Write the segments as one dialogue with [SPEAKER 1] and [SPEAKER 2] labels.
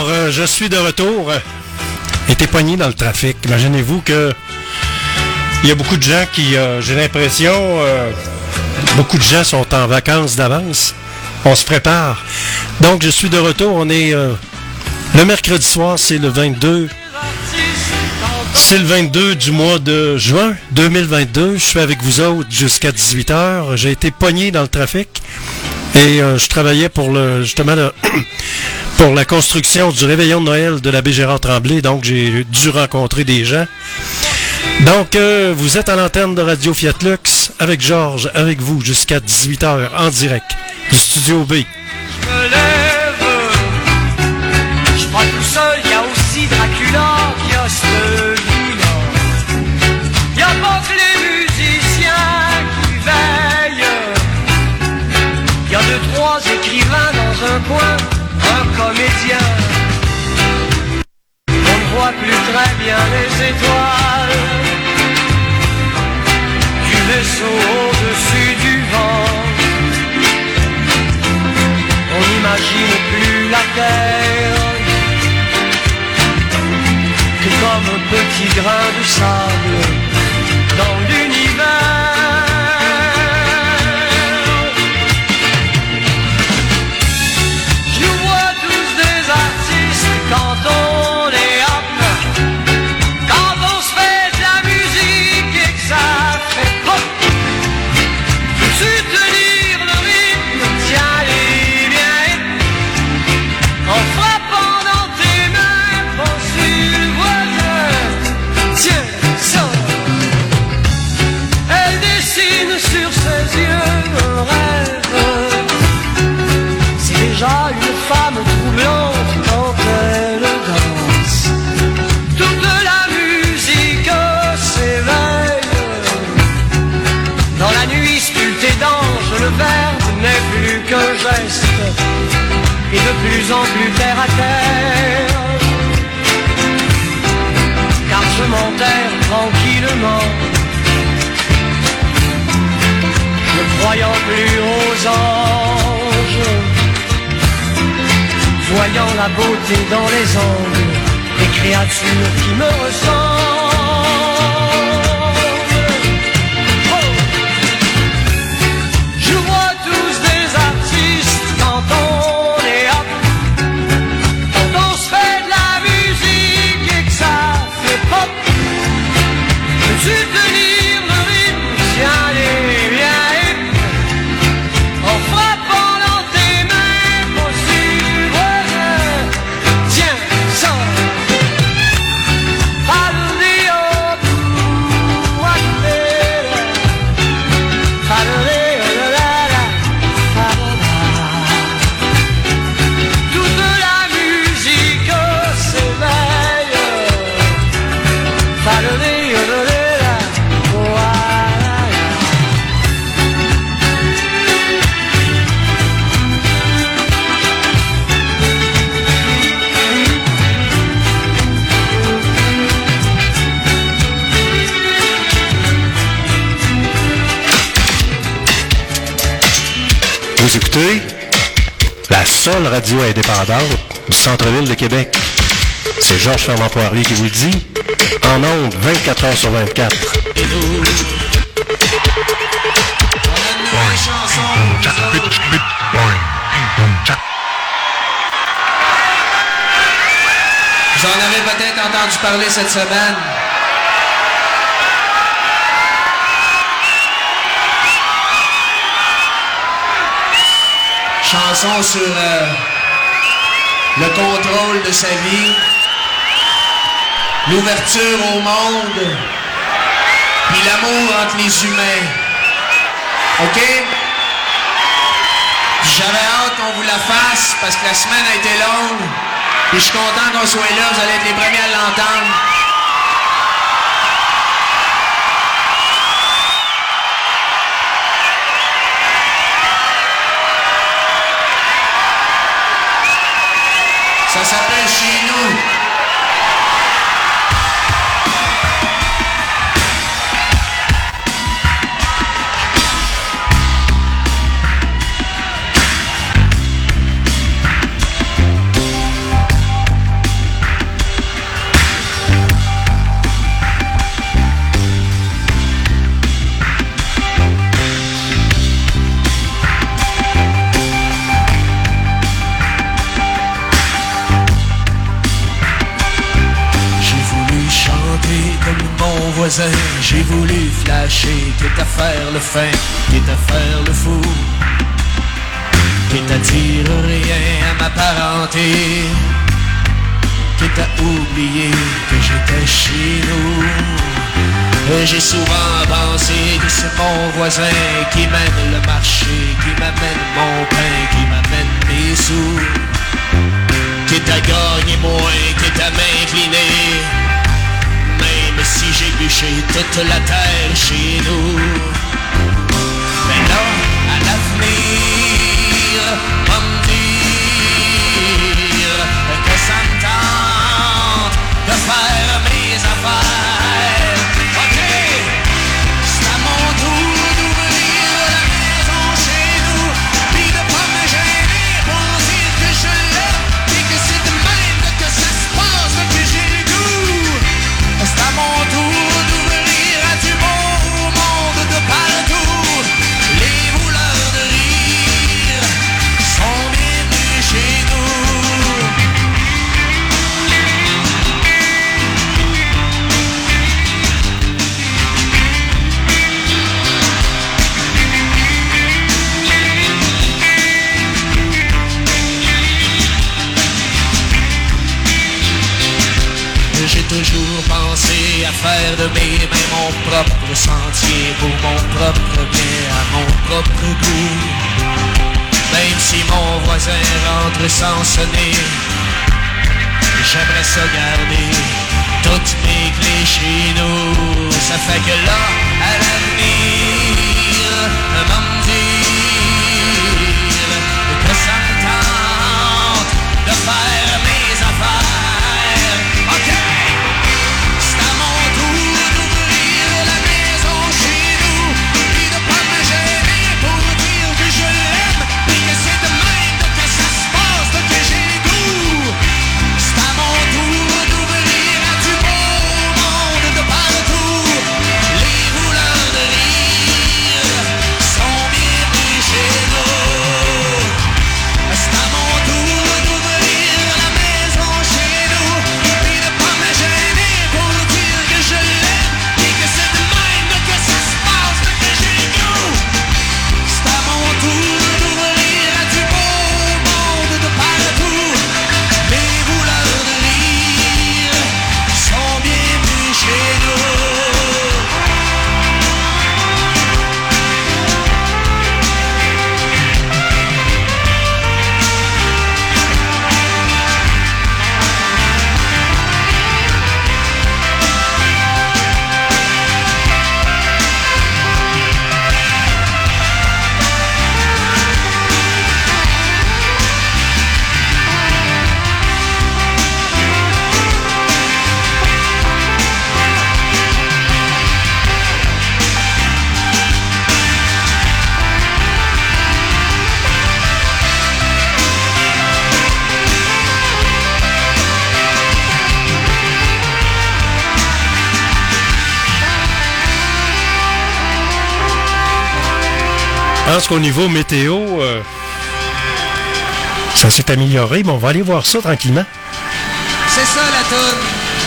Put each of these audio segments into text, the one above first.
[SPEAKER 1] je suis de retour. Été pogné dans le trafic. Imaginez-vous que il y a beaucoup de gens qui, j'ai l'impression, beaucoup de gens sont en vacances d'avance. On se prépare. Donc, je suis de retour. On est le mercredi soir, c'est le 22. C'est le 22 du mois de juin 2022. Je suis avec vous autres jusqu'à 18h. J'ai été pogné dans le trafic. Et je travaillais pour pour la construction du réveillon de Noël de l'abbé Gérard Tremblay, donc j'ai dû rencontrer des gens. Donc, vous êtes à l'antenne de Radio Fiat Lux avec Georges, avec vous, jusqu'à 18h en direct du Studio B.
[SPEAKER 2] Je me lève, je suis pas tout seul, il y a aussi Dracula qui a celui-là. Il y a pas que les musiciens qui veillent. Il y a 2-3 écrivains dans un coin, un comédien. On ne voit plus très bien les étoiles du vaisseau au-dessus du vent. On n'imagine plus la terre que comme un petit grain de sable dans l'univers. Quand on est hop, quand on se fait de la musique et que ça fait hop, peux-tu tenir le rythme, tiens-les bien, en frappant dans tes mains, pense sur le voisin, tiens ça. Elle dessine sur ses yeux un rêve, c'est déjà une femme troublante quand elle danse. Toute la musique s'éveille. Dans la nuit sculptée d'ange, le verbe n'est plus qu'un geste, et de plus en plus terre à terre. Car je m'enterre tranquillement, ne croyant plus aux anges, voyant la beauté dans les angles, des créatures qui me ressemblent. Oh, je vois tous des artistes quand on est hop, quand on se fait de la musique et que ça fait pop. Peux-tu tenir le rythme, tiens-les bien, en frappant dans tes mains, possible.
[SPEAKER 1] Vous écoutez la seule radio indépendante du centre-ville de Québec. C'est Georges Fernand Poirier qui vous le dit, en ondes 24 heures sur 24.
[SPEAKER 3] Vous en avez peut-être entendu parler cette semaine. Chanson sur le contrôle de sa vie, l'ouverture au monde, puis l'amour entre les humains. OK? J'avais hâte qu'on vous la fasse parce que la semaine a été longue. Et je suis content qu'on soit là, vous allez être les premiers à l'entendre. Ça s'appelle Chez nous. voisin, j'ai voulu flasher, quitte à faire le fin, quitte à faire le fou, quitte à dire rien à ma parenté, quitte à oublier que j'étais chez nous. J'ai souvent pensé que c'est mon voisin qui mène le marché, qui m'amène mon pain, qui m'amène mes sous, quitte à gagner moins, quitte à m'incliner, même si j'ai bûché toute la terre chez nous. Mais là, à l'avenir, va me dire que ça me tente de faire mes affaires. Ok, c'est à mon tour d'ouvrir la maison chez nous, puis de pas me gêner pour dire que je l'aime, puis que c'est de même que ça se passe, que j'ai le goût. C'est à mon tour d'ouvrir à du beau monde de partout. Les rouleurs de rire sont bienvenus chez nous. J'ai toujours pensé à faire de mes mains mon propre sentier, pour mon propre bien, à mon propre goût. Même si mon voisin rentre sans sonner, j'aimerais ça garder toutes mes clés chez nous. Ça fait que là, à l'avenir, va me dire que ça me tente de faire mes affaires. Ok, c'est à mon tour d'ouvrir la maison chez nous, puis de pas me gêner pour dire que je l'aime, puis que c'est de même que ça se passe, que j'ai goût. C'est à mon tour d'ouvrir à du beau monde de partout. Les rouleurs de rire sont bienvenus chez nous. C'est à mon tour d'ouvrir la maison chez nous, puis de pas me gêner pour dire que je l'aime, puis que c'est de même que ça se passe, que j'ai goût. C'est à mon tour d'ouvrir à du beau monde de partout. Les rouleurs de rire sont bienvenus chez nous.
[SPEAKER 1] Je pense qu'au niveau météo, ça s'est amélioré, mais on va aller voir ça tranquillement.
[SPEAKER 3] C'est ça la toune.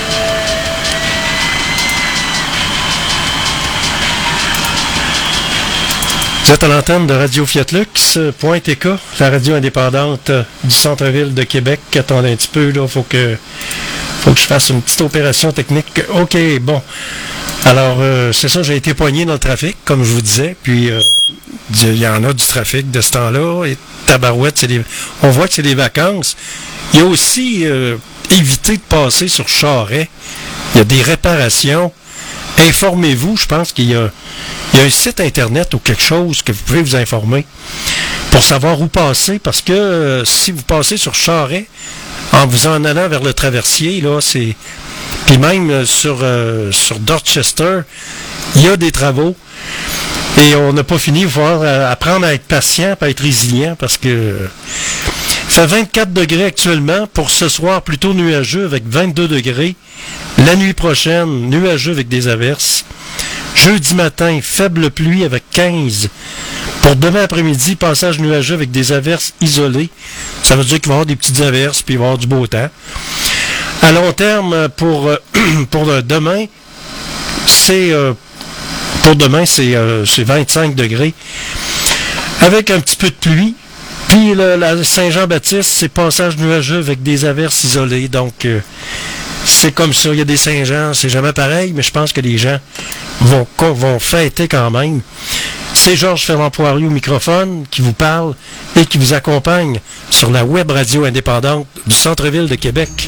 [SPEAKER 1] Vous êtes à l'antenne de Radio Fiat Lux, .tk, la radio indépendante du centre-ville de Québec. Attendez un petit peu, là, faut que je fasse une petite opération technique. OK, bon. Alors, c'est ça, j'ai été poigné dans le trafic, comme je vous disais, puis il y en a du trafic de ce temps-là, et tabarouette, on voit que c'est des vacances. Il y a aussi éviter de passer sur Charest. Il y a des réparations. Informez-vous, je pense qu'il y a un site internet ou quelque chose que vous pouvez vous informer pour savoir où passer, parce que si vous passez sur Charest, en vous en allant vers le traversier, là, c'est... Puis même sur Dorchester, il y a des travaux. Et on n'a pas fini. Il faut apprendre à être patient, à être résilient, parce que ça fait 24 degrés actuellement. Pour ce soir, plutôt nuageux avec 22 degrés. La nuit prochaine, nuageux avec des averses. Jeudi matin, faible pluie avec 15. Pour demain après-midi, passage nuageux avec des averses isolées. Ça veut dire qu'il va y avoir des petites averses, puis il va y avoir du beau temps. À long terme, pour demain, C'est pour demain, c'est 25 degrés. Avec un petit peu de pluie. Puis la Saint-Jean-Baptiste, c'est passage nuageux avec des averses isolées. Donc, c'est comme ça. Il y a des Saint-Jean, c'est jamais pareil, mais je pense que les gens vont fêter quand même. C'est Georges Ferland-Poirier au microphone qui vous parle et qui vous accompagne sur la web radio indépendante du centre-ville de Québec.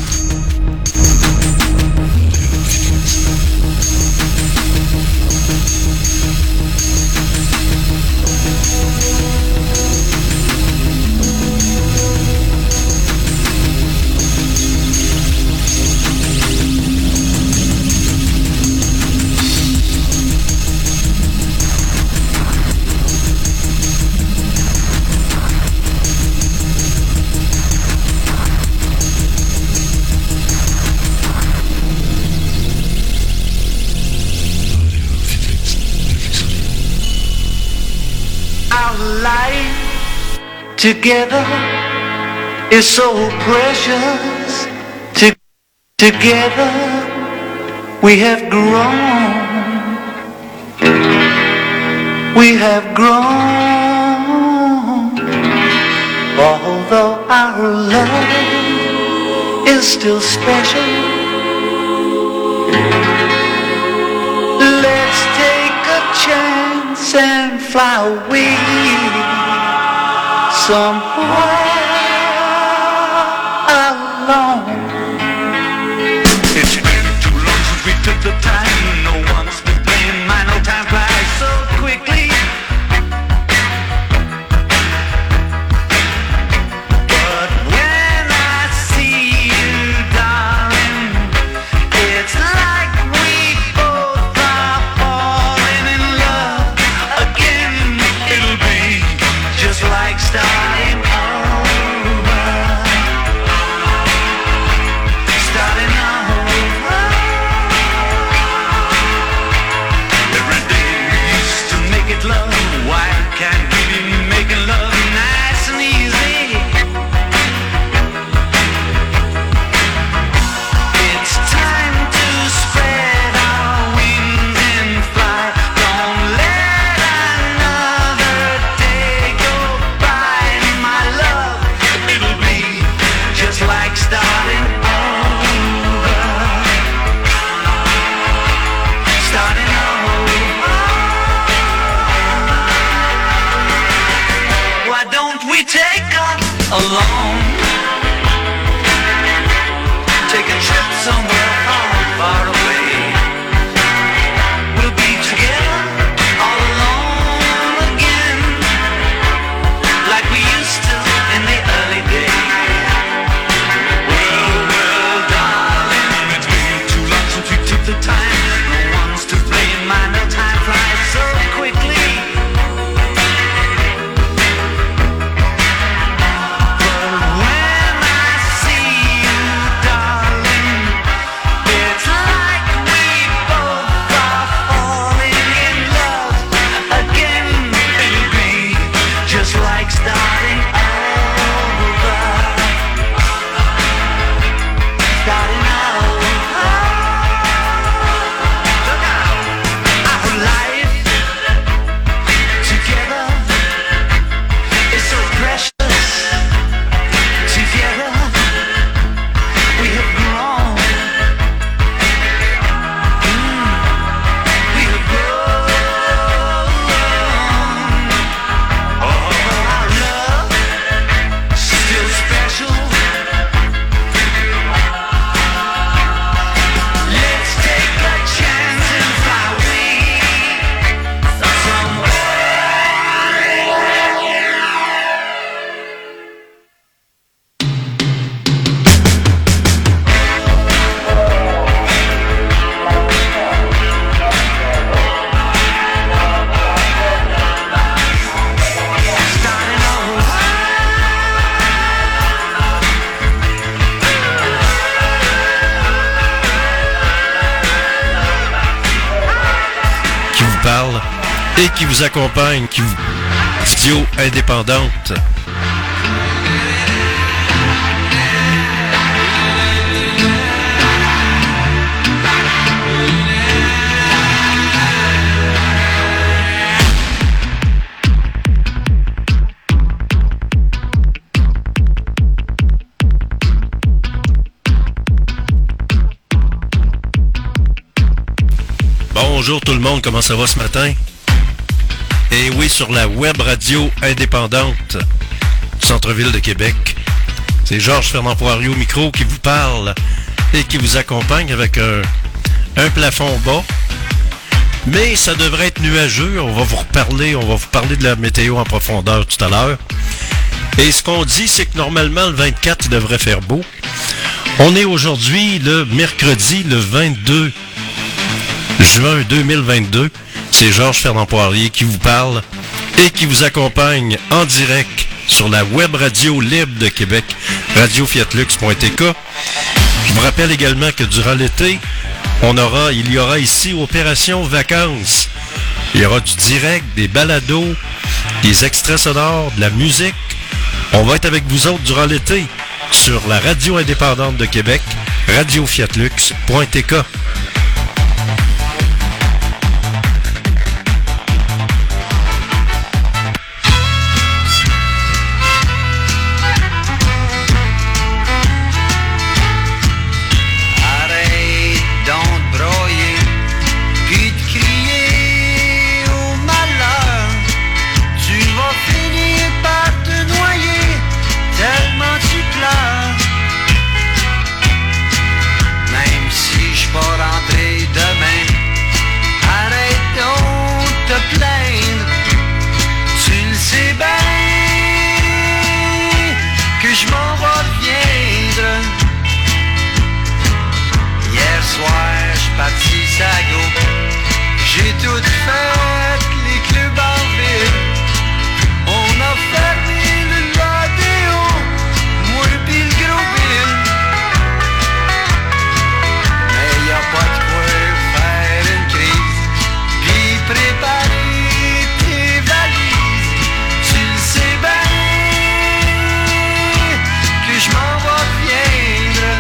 [SPEAKER 4] Together is so precious. Together we have grown. We have grown. Although our love is still special, let's take a chance and fly away somewhere alone. It's been too long since we took the time. No one's been playing mine. No time flies so quickly. But when I see you, darling, it's like we both are falling in love again. It'll be just like starting over. Starting over. Every day we used to make it love. Why can't we be making love nice and easy? It's time to spread our wings and fly. Don't let another day go by, my love. It'll be just like starting over. Starting over. Why don't we take off alone? Take a trip somewhere far, far away. We'll be together all alone again, like we used to in the early days. Well, darling, it's been too long since we took the time. No one's to blame, my no time flies so quickly. But when I see you, darling, it's like we both are falling in love again. It'll be just like starting over. Starting over. Look out. Our life together is so precious. Together we have grown. We have grown. Oh, our love still special. Let's take a chance and fly away somewhere. Starting over.
[SPEAKER 1] Qui vous parle et qui vous accompagne, qui vous... Radio indépendante. bonjour tout le monde, comment ça va ce matin? Et oui, sur la web radio indépendante du centre-ville de Québec. C'est Georges Fernand Poirier au micro qui vous parle et qui vous accompagne avec un plafond bas. Mais ça devrait être nuageux, on va vous parler de la météo en profondeur tout à l'heure. Et ce qu'on dit, c'est que normalement, le 24, il devrait faire beau. On est aujourd'hui le mercredi, le 22 juin 2022. C'est Georges Fernand Poirier qui vous parle et qui vous accompagne en direct sur la web radio libre de Québec, radiofiatlux.tk. Je vous rappelle également que durant l'été, il y aura ici Opération Vacances. Il y aura du direct, des balados, des extraits sonores, de la musique. On va être avec vous autres durant l'été sur la radio indépendante de Québec, radiofiatlux.tk.
[SPEAKER 3] J'ai tout fait, les clubs en ville. On a fermé le Ladéo, moi pis le gros Bill. Mais y'a pas de quoi faire une crise, pis préparer tes valises. Tu le sais bien que je m'en vais reviendre.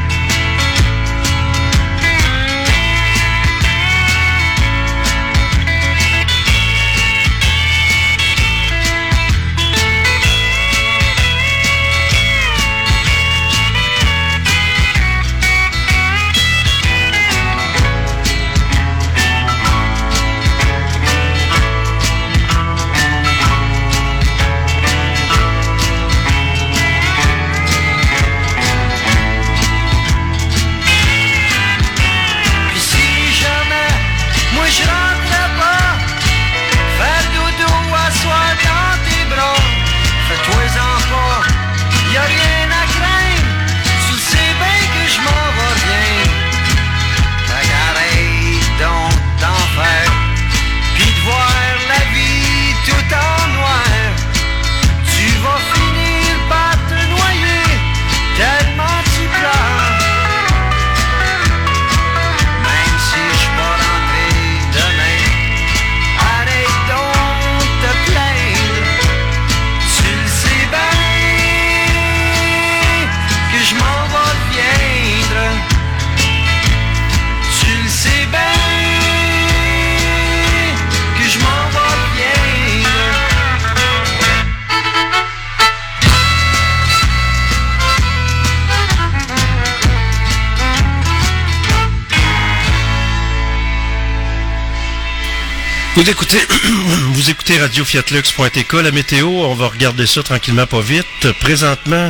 [SPEAKER 3] Vous écoutez radiofiatlux.tk, la météo, on va regarder ça tranquillement, pas vite. Présentement,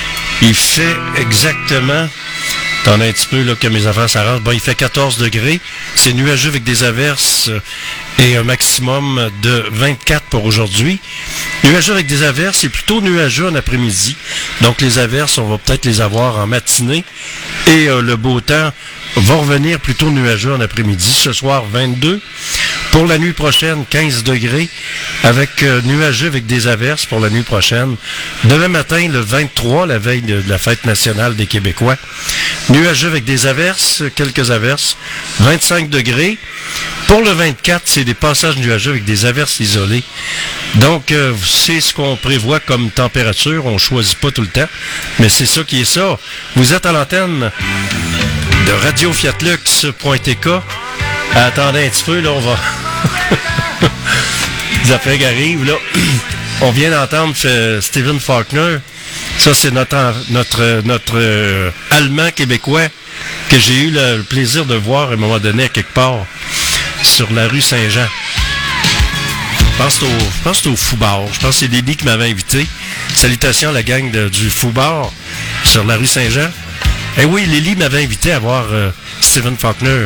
[SPEAKER 3] il fait exactement, attendez un petit peu là, que mes affaires s'arrangent, il fait 14 degrés, c'est nuageux avec des averses et un maximum de 24 pour aujourd'hui. Nuageux avec des averses, c'est plutôt nuageux en après-midi, donc les averses, on va peut-être les avoir en matinée et le beau temps va revenir plutôt nuageux en après-midi. Ce soir, 22. Pour la nuit prochaine, 15 degrés, avec nuageux avec des averses pour la nuit prochaine. Demain matin, le 23, la veille de la fête nationale des Québécois. Nuageux avec des averses, quelques averses, 25 degrés. Pour le 24, c'est des passages nuageux avec des averses isolées. Donc, c'est ce qu'on prévoit comme température. On ne choisit pas tout le temps, mais c'est ça qui est ça. Vous êtes à l'antenne de radiofiatlux.tk. Attendez un petit peu, là, on va... Les affaires qui arrivent, là. On vient d'entendre Stephen Faulkner. Ça, c'est notre Allemand québécois que j'ai eu le plaisir de voir à un moment donné à quelque part.
[SPEAKER 1] sur la rue Saint-Jean. Je pense que c'est au Fou-Bar. Je pense que c'est Lily qui m'avait invité. Salutations à la gang du Fou-Bar sur la rue Saint-Jean. Eh oui, Lily m'avait invité à voir Stephen Faulkner.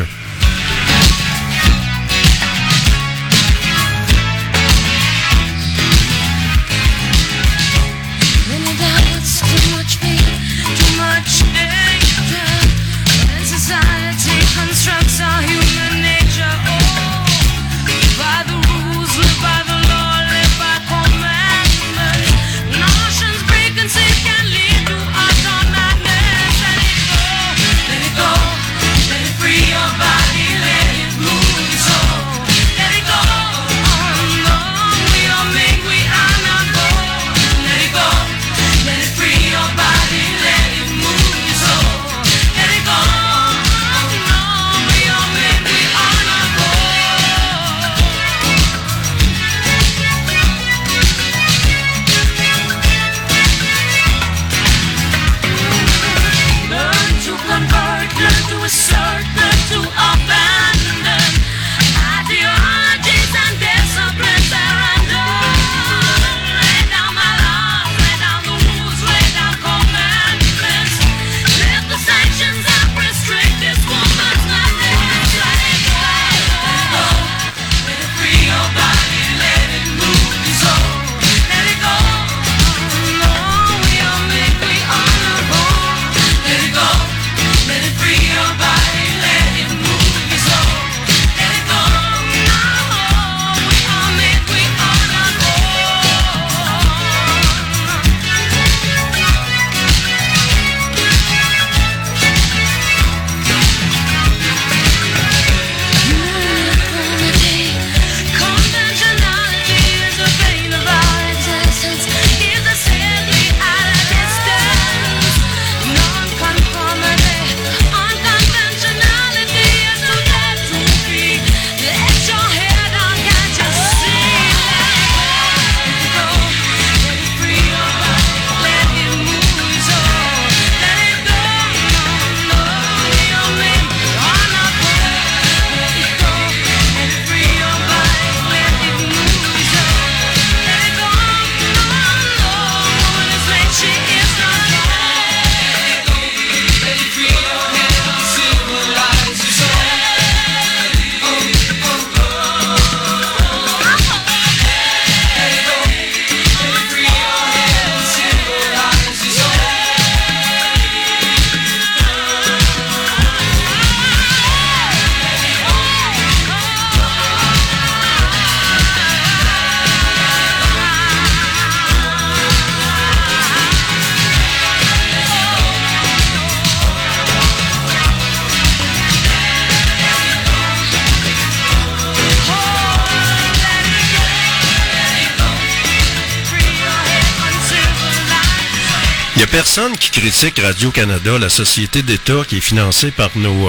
[SPEAKER 1] Il n'y a personne qui critique Radio-Canada, la société d'État qui est financée par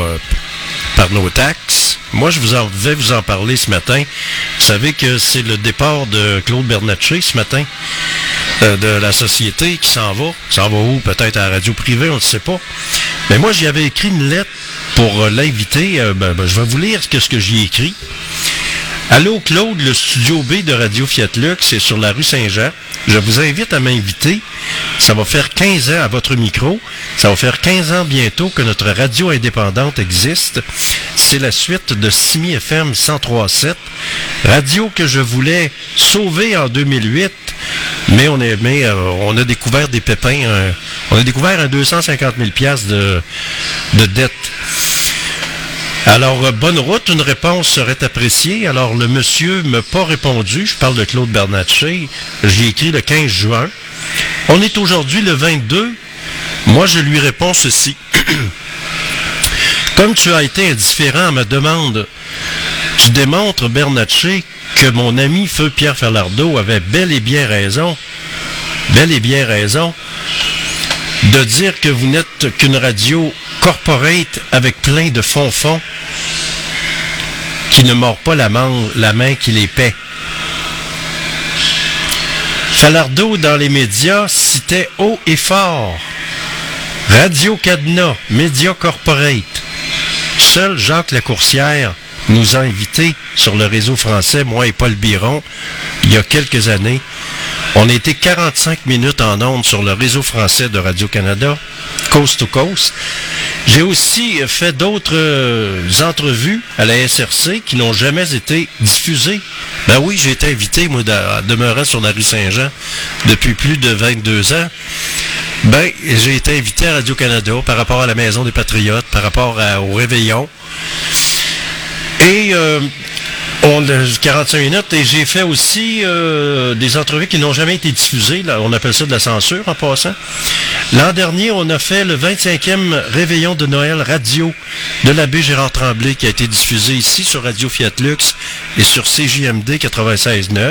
[SPEAKER 1] nos taxes. Moi, je vais vous en parler ce matin. Vous savez que c'est le départ de Claude Bernatchez ce matin, de la société qui s'en va. S'en va où? Peut-être à la radio privée, on ne sait pas. Mais moi, j'y avais écrit une lettre pour l'inviter. Je vais vous lire ce que j'y ai écrit. Allô Claude, le studio B de Radio Fiat Lux, c'est sur la rue Saint-Jean. Je vous invite à m'inviter. Ça va faire 15 ans à votre micro. Ça va faire 15 ans bientôt que notre radio indépendante existe. C'est la suite de Simi FM 103.7. Radio que je voulais sauver en 2008. Mais on a découvert des pépins. On a découvert un 250 000 $ de dette. Alors, bonne route, une réponse serait appréciée. Alors, le monsieur m'a pas répondu. Je parle de Claude Bernatchez. J'ai écrit le 15 juin. On est aujourd'hui le 22. Moi, je lui réponds ceci. Comme tu as été indifférent à ma demande, tu démontres, Bernatchez, que mon ami Feu Pierre Falardeau avait bel et bien raison, de dire que vous n'êtes qu'une radio corporate avec plein de fonds qui ne mord pas la main qui les paie. Falardeau, dans les médias, citait haut et fort Radio Cadenas, média corporate. Seul Jacques Lacourcière nous a invités sur le réseau français, moi et Paul Biron, il y a quelques années. On a été 45 minutes en ondes sur le réseau français de Radio-Canada, Coast to Coast. J'ai aussi fait d'autres entrevues à la SRC qui n'ont jamais été diffusées. Ben oui, j'ai été invité, moi, demeurant sur la rue Saint-Jean depuis plus de 22 ans. Ben, j'ai été invité à Radio-Canada par rapport à la Maison des Patriotes, par rapport au Réveillon. Et on a 45 minutes, et j'ai fait aussi des entrevues qui n'ont jamais été diffusées. Là, on appelle ça de la censure en passant. L'an dernier, on a fait le 25e Réveillon de Noël radio de l'abbé Gérard Tremblay qui a été diffusé ici sur Radio Fiat Lux et sur CJMD 96.9.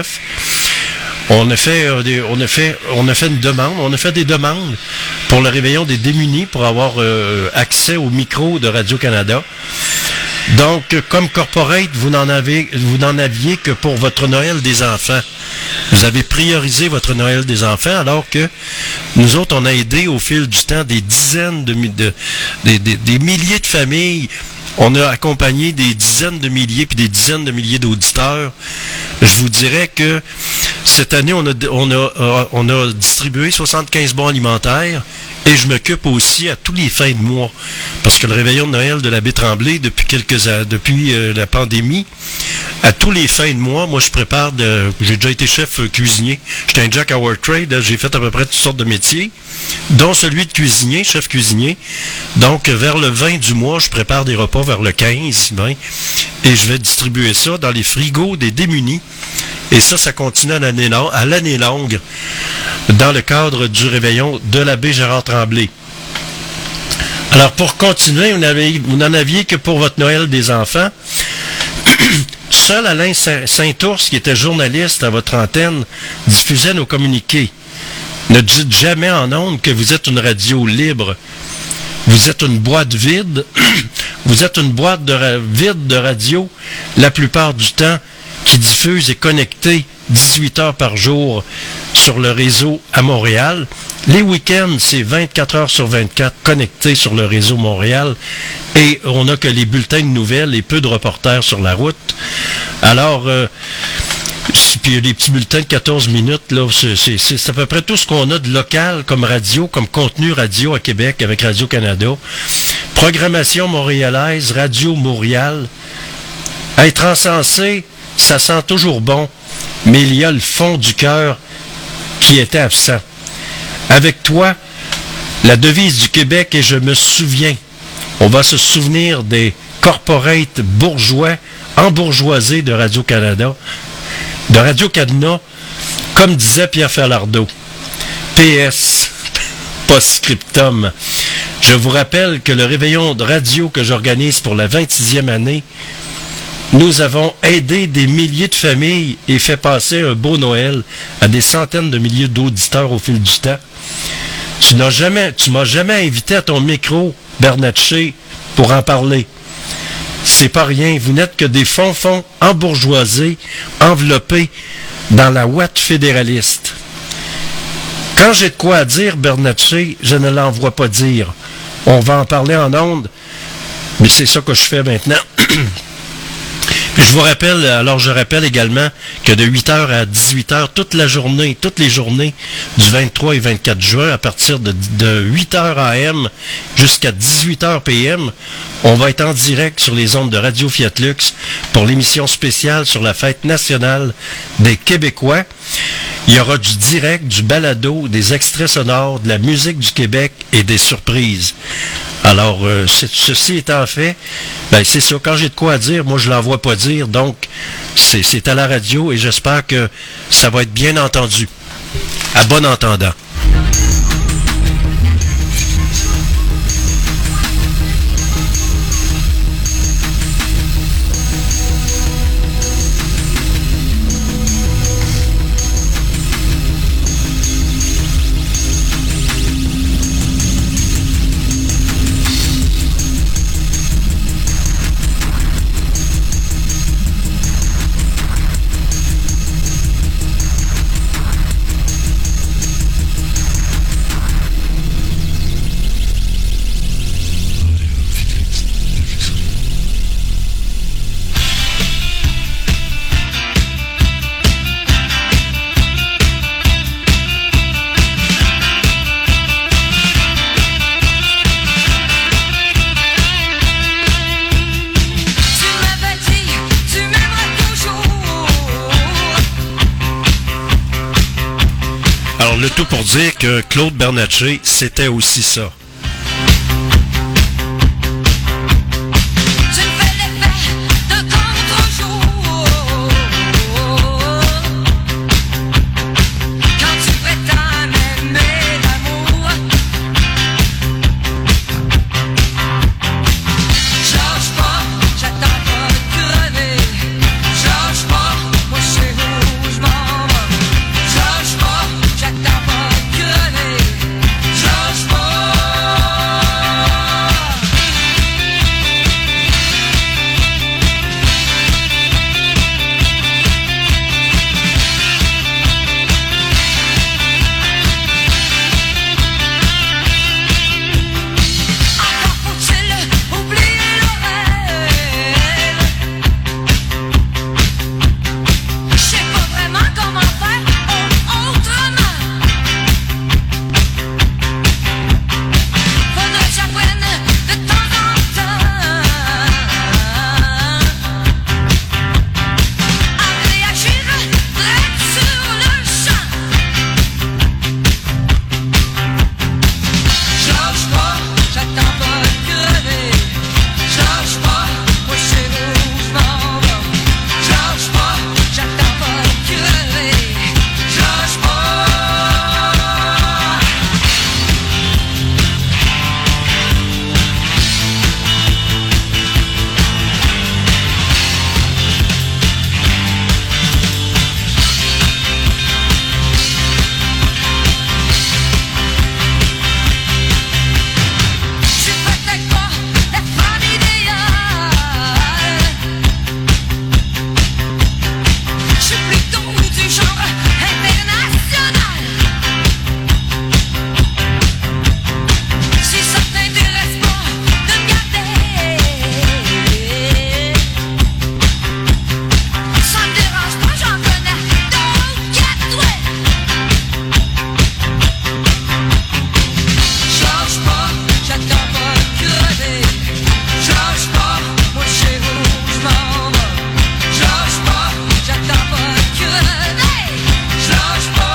[SPEAKER 1] On a fait une demande, on a fait des demandes pour le Réveillon des démunis pour avoir accès au micro de Radio-Canada. Donc, comme corporate, vous n'en aviez que pour votre Noël des enfants. Vous avez priorisé votre Noël des enfants, alors que nous autres, on a aidé au fil du temps des dizaines des milliers de familles. On a accompagné des dizaines de milliers puis des dizaines de milliers d'auditeurs. Je vous dirais que cette année, on a distribué 75 bons alimentaires. Et je m'occupe aussi à tous les fins de mois. Parce que le réveillon de Noël de l'abbé Tremblay, depuis la pandémie, à tous les fins de mois, moi je prépare j'ai déjà été chef cuisinier. J'étais un Jack Howard Trade, j'ai fait à peu près toutes sortes de métiers, dont celui de cuisinier, chef cuisinier. Donc vers le 20 du mois, je prépare des repas vers le 15, 20, et je vais distribuer ça dans les frigos des démunis. Et ça continue à l'année longue, dans le cadre du réveillon de l'abbé Gérard Tremblay. Alors, pour continuer, vous n'en aviez que pour votre Noël des enfants. Seul Alain Saint-Ours, qui était journaliste à votre antenne, diffusait nos communiqués. Ne dites jamais en ondes que vous êtes une radio libre. Vous êtes une boîte vide. Vous êtes une boîte vide de radio, la plupart du temps, qui diffuse et connecté 18 heures par jour sur le réseau à Montréal. Les week-ends, c'est 24 heures sur 24 connectés sur le réseau Montréal. Et on n'a que les bulletins de nouvelles et peu de reporters sur la route. Alors, puis les petits bulletins de 14 minutes, là, c'est à peu près tout ce qu'on a de local comme radio, comme contenu radio à Québec avec Radio-Canada. Programmation montréalaise, Radio Montréal. Être encensé, ça sent toujours bon, mais il y a le fond du cœur qui était absent. Avec toi, la devise du Québec est « Je me souviens ». On va se souvenir des corporates bourgeois, embourgeoisés de Radio-Canada, de Radio-Canada, comme disait Pierre Falardeau. PS, post-scriptum. Je vous rappelle que le réveillon de radio que j'organise pour la 26e année, nous avons aidé des milliers de familles et fait passer un beau Noël à des centaines de milliers d'auditeurs au fil du temps. Tu m'as jamais invité à ton micro, Bernatchez, pour en parler. C'est pas rien. Vous n'êtes que des fonds embourgeoisés, enveloppés dans la ouate fédéraliste. Quand j'ai de quoi à dire, Bernatchez, je ne l'envoie pas dire. On va en parler en ondes, mais c'est ça que je fais maintenant. Puis je rappelle également que de 8h à 18h, toutes les journées du 23 et 24 juin, à partir de 8h AM jusqu'à 18h PM, on va être en direct sur les ondes de Radio Fiat Lux pour l'émission spéciale sur la fête nationale des Québécois. Il y aura du direct, du balado, des extraits sonores, de la musique du Québec et des surprises. Alors, ceci étant fait, ben c'est ça. Quand j'ai de quoi à dire, moi je l'envoie pas dire. Donc, c'est à la radio et j'espère que ça va être bien entendu. À bon entendant. tout pour dire que Claude Bernatchez, c'était aussi ça.
[SPEAKER 3] Je ne fais l'effet de contre-jour quand tu prétends m'aimer d'amour. Cherche pas, j'attends pas de crever. Cherche pas, moi je sais où je m'en vais. Cherche pas, j'attends pas de crever. Cherche pas. Encore faut-il oublier le rêve. Je sais pas vraiment comment faire autrement. Faudrait que j'apprenne de temps en temps à réagir direct sur le champ. Cherche pas, j'attends pas de crever. Cherche pas, moi je sais où je m'en vais. Cherche pas, j'attends pas de crever. Cherche pas. Je suis peut-être pas la femme idéale. Je suis plutôt du genre international. Si ça t'intéresse pas de me garder, ça me dérange pas, j'en connais d'autres qu'à toi. Cherche pas, j'attends pas de crever. Cherche pas, moi je sais où je m'en vais. Cherche pas, j'attends pas de crever. Cherche pas.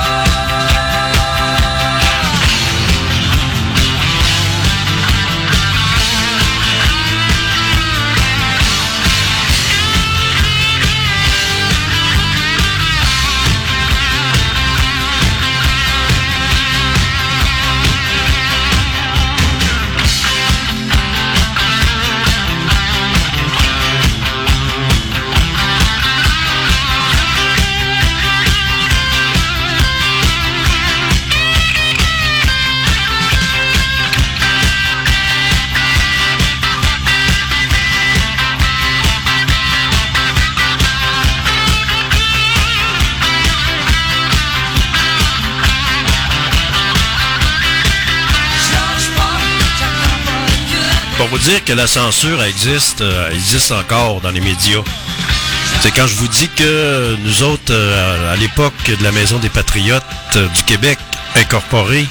[SPEAKER 3] Cherche pas, j'attends pas de crever.
[SPEAKER 1] Pour vous dire que la censure existe encore dans les médias. C'est quand je vous dis que nous autres, à l'époque de la Maison des Patriotes du Québec incorporée,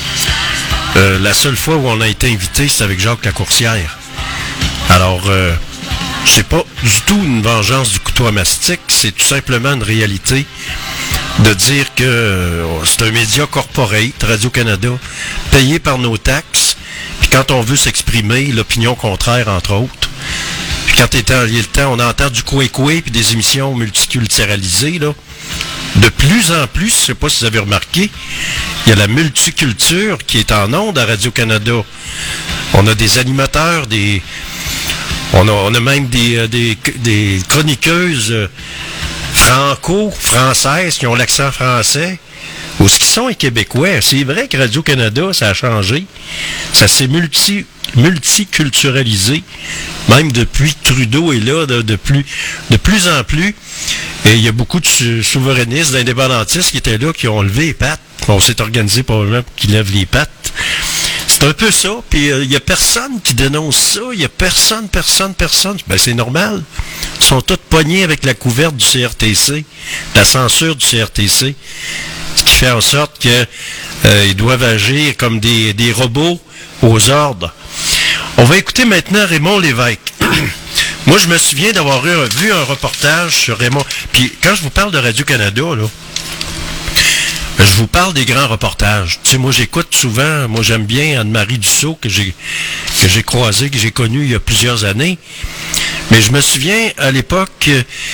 [SPEAKER 1] la seule fois où on a été invité, c'est avec Jacques Lacourcière. Alors, c'est pas du tout une vengeance du couteau à mastic, c'est tout simplement une réalité de dire que c'est un média corporate, Radio-Canada, payé par nos taxes, puis quand on veut s'exprimer, l'opinion contraire, entre autres. Puis quand il y a le temps, on entend du coué-coué, puis des émissions multiculturalisées, là. De plus en plus, je sais pas si vous avez remarqué, il y a la multiculture qui est en onde à Radio-Canada. On a des animateurs, on a même des chroniqueuses franco-françaises qui ont l'accent français. Où ce qui sont les Québécois, c'est vrai que Radio-Canada, ça a changé. Ça s'est multiculturalisé. Même depuis que Trudeau est là, de plus en plus. Et il y a beaucoup de souverainistes, d'indépendantistes qui étaient là, qui ont levé les pattes. On s'est organisé probablement pour qu'ils lèvent les pattes. C'est un peu ça. Puis il n'y a personne qui dénonce ça. Il n'y a personne. Ben c'est normal. Ils sont tous pognés avec la couverte du CRTC, la censure du CRTC. Ce qui fait en sorte qu'ils doivent agir comme des robots aux ordres. On va écouter maintenant Raymond Lévesque. Moi, je me souviens d'avoir vu un reportage sur Raymond. Puis quand je vous parle de Radio-Canada, là, Je vous parle des grands reportages. Tu sais, moi, j'écoute souvent, moi, j'aime bien Anne-Marie Dussault, que j'ai croisée, que j'ai connue il y a plusieurs années. Mais je me souviens, à l'époque,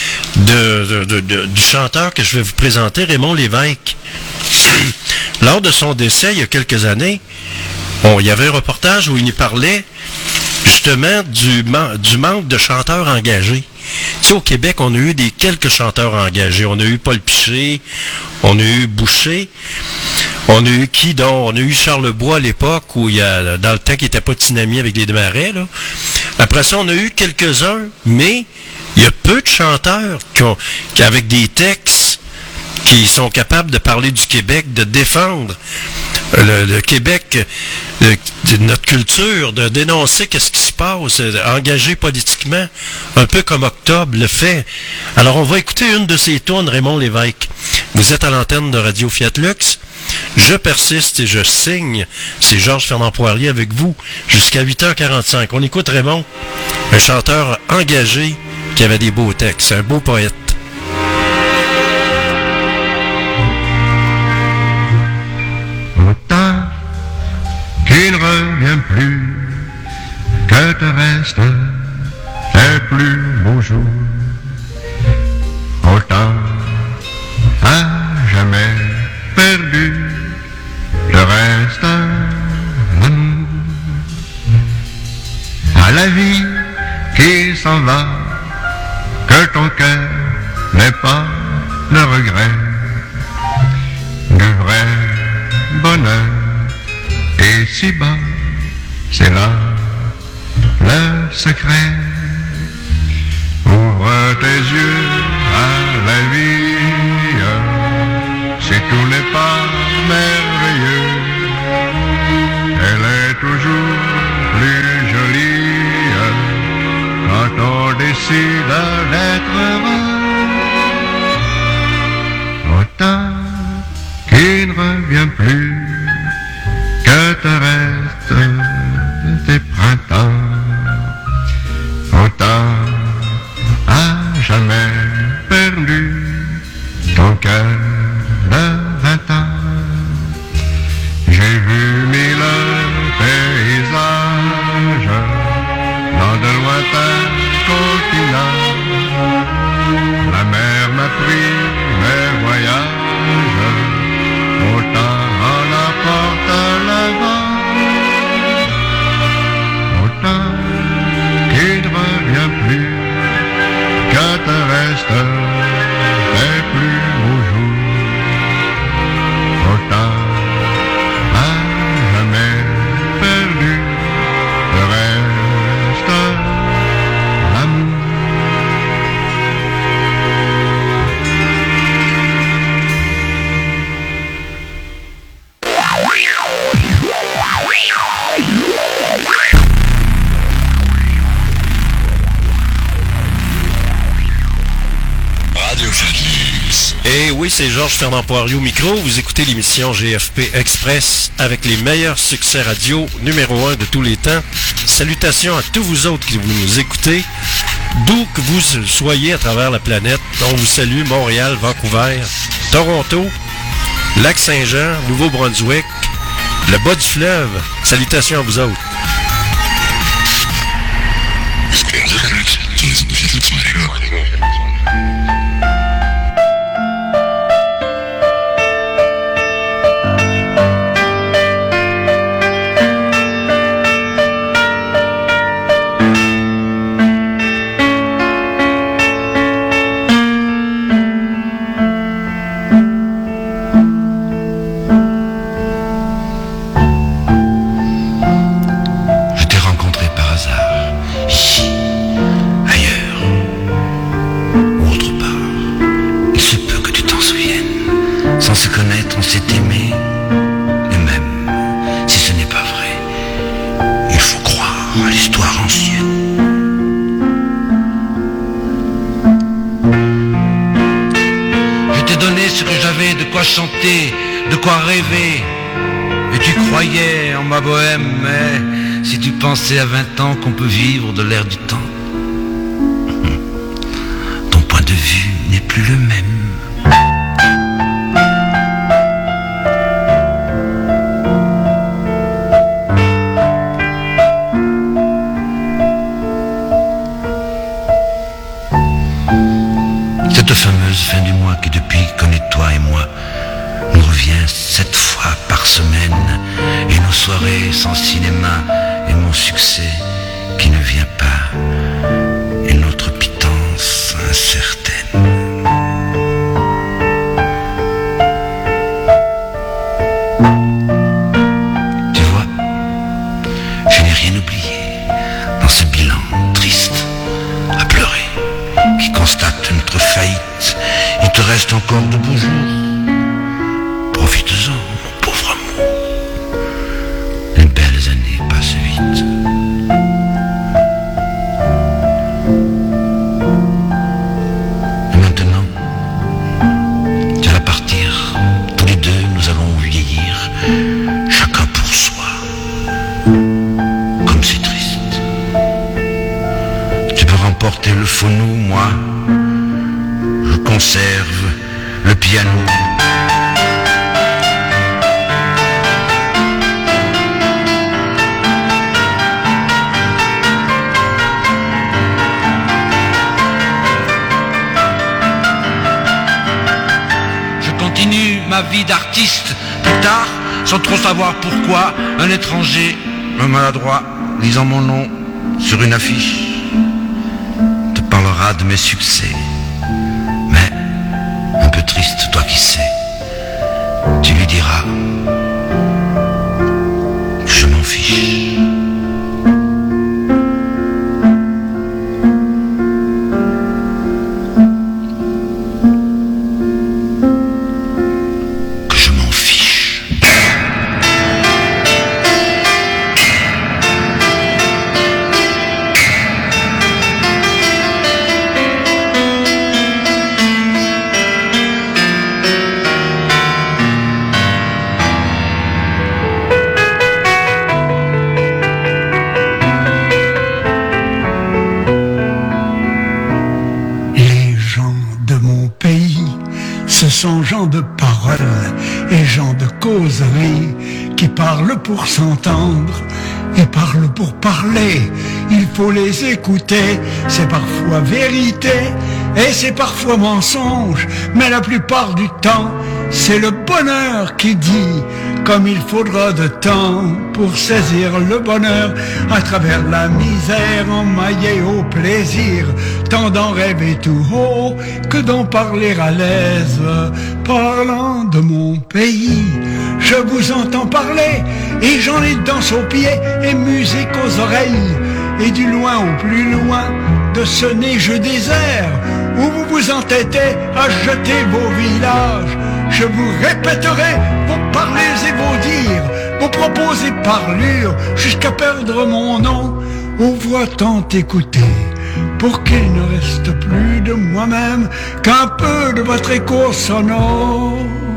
[SPEAKER 1] du chanteur que je vais vous présenter, Raymond Lévesque. Lors de son décès, il y a quelques années, il y avait un reportage où il nous parlait, justement, du manque de chanteurs engagés. Tu sais, au Québec, on a eu quelques chanteurs engagés. On a eu Paul Piché, on a eu Boucher, on a eu qui donc? On a eu Charles Bois à l'époque, dans le temps qu'il n'était pas Tinami avec les Desmarais, là. Après ça, on a eu quelques-uns, mais il y a peu de chanteurs qui avec des textes qui sont capables de parler du Québec, de défendre le Québec, de notre culture, de dénoncer qu'est-ce qui se passe, engagé politiquement, un peu comme Octobre le fait. Alors, on va écouter une de ses tunes, Raymond Lévesque. Vous êtes à l'antenne de Radio Fiat Lux. Je persiste et je signe. C'est Georges Fernand Poirier avec vous jusqu'à 8h45. On écoute Raymond, un chanteur engagé qui avait des beaux textes, un beau poète.
[SPEAKER 5] Autant qui ne revient plus, que te reste les plus beaux jours. Autant à jamais perdu, te reste l'amour. À la vie qui s'en va, que ton cœur n'ait pas le regret du vrai bonheur. Et si bas, c'est là le secret. Ouvre tes yeux à la vie, si tout n'est pas merveilleux, elle est toujours plus jolie quand on décide d'être heureux. Autant qui ne revient plus, que te reste tes printemps. Autant à jamais perdu ton cœur de 20 ans. J'ai vu mille paysages dans de lointains continents. La mer m'a pris mes voyages, autant en emporte le vent. Autant qu'il ne revient plus, que te reste les plus beaux jours. Autant à jamais perdu, te reste l'amour.
[SPEAKER 1] Et oui, c'est Georges Fernand Poirier au micro. Vous écoutez l'émission GFP Express avec les meilleurs succès radio numéro 1 de tous les temps. Salutations à tous vous autres qui vous nous écoutez, d'où que vous soyez à travers la planète. On vous salue Montréal, Vancouver, Toronto, Lac-Saint-Jean, Nouveau-Brunswick, le bas du fleuve. Salutations à vous autres.
[SPEAKER 6] Chanter, de quoi rêver. Et tu croyais en ma bohème, mais si tu pensais à 20 ans qu'on peut vivre de l'air du temps, ton point de vue n'est plus le même. soirées sans cinéma et mon succès qui ne vient pas et notre pitance incertaine. Tu vois, je n'ai rien oublié dans ce bilan triste à pleurer qui constate notre faillite. Il te reste encore de beaux jours. Profites-en, mon pauvre amour. Les belles années passent vite. Et maintenant, tu vas partir. Tous les deux, nous allons vieillir. Chacun pour soi. Comme c'est triste. Tu peux remporter le faux nous, moi. Je conserve le piano. Ma vie d'artiste. Plus tard, sans trop savoir pourquoi, un étranger, un maladroit, lisant mon nom sur une affiche, te parlera de mes succès. Mais, un peu triste, toi qui sais, tu lui diras que je m'en fiche.
[SPEAKER 7] sont gens de parole et gens de causerie qui parlent pour s'entendre et parlent pour parler. Il faut les écouter, c'est parfois vérité et c'est parfois mensonge, mais la plupart du temps, c'est le bonheur qui dit, comme il faudra de temps pour saisir le bonheur à travers la misère emmaillée au plaisir, tant d'en rêver tout haut que d'en parler à l'aise. Parlant de mon pays, je vous entends parler et j'en ai danse aux pieds et musique aux oreilles, et du loin au plus loin de ce neigeux désert où vous vous entêtez à jeter vos villages. Je vous répéterai vos parlers et vos dires, vos propos et parlures, jusqu'à perdre mon nom aux voix tant écoutées, pour qu'il ne reste plus de moi-même qu'un peu de votre écho sonore.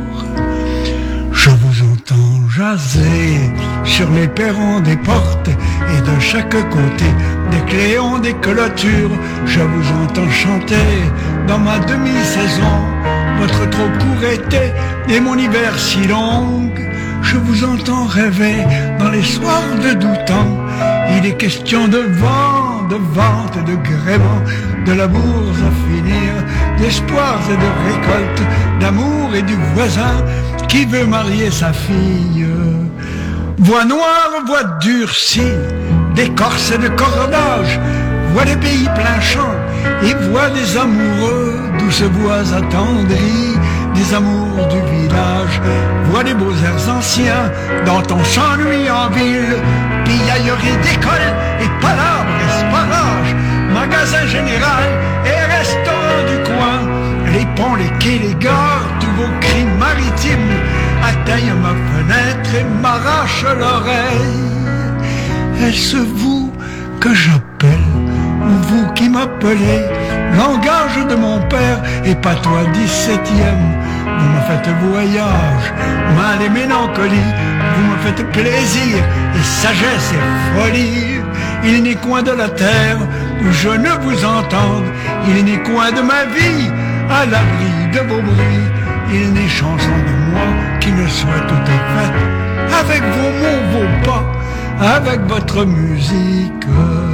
[SPEAKER 7] Je vous entends jaser sur les perrons des portes et de chaque côté des cléons des clôtures. Je vous entends chanter dans ma demi-saison votre trop court été et mon hiver si long. Je vous entends rêver dans les soirs de doux temps. Il est question de vent, de vente et de gréement, de la bourse à finir, d'espoirs et de récoltes, d'amour et du voisin qui veut marier sa fille. Voix noire, voix durcie, d'écorce et de cordage, voix des pays plein champ et voix des amoureux, douces voix attendries, des amours du village, voix des beaux airs anciens dont on s'ennuie en ville, pillaillerie d'école et palabres et sparage, magasin général et restaurant du coin, les ponts, les quais, les gares, tous vos cris maritimes atteignent ma fenêtre et m'arrachent l'oreille. Est-ce vous que j'appelle, ou vous qui m'appelez, langage de mon père et patois 17e? Vous me faites voyage, mal et mélancolie, vous me faites plaisir et sagesse et folie. Il n'est coin de la terre où je ne vous entende, il n'est coin de ma vie à l'abri de vos bruits. Il n'est chanson de moi qui ne soit toute faite avec vos mots, vos pas, avec votre musique.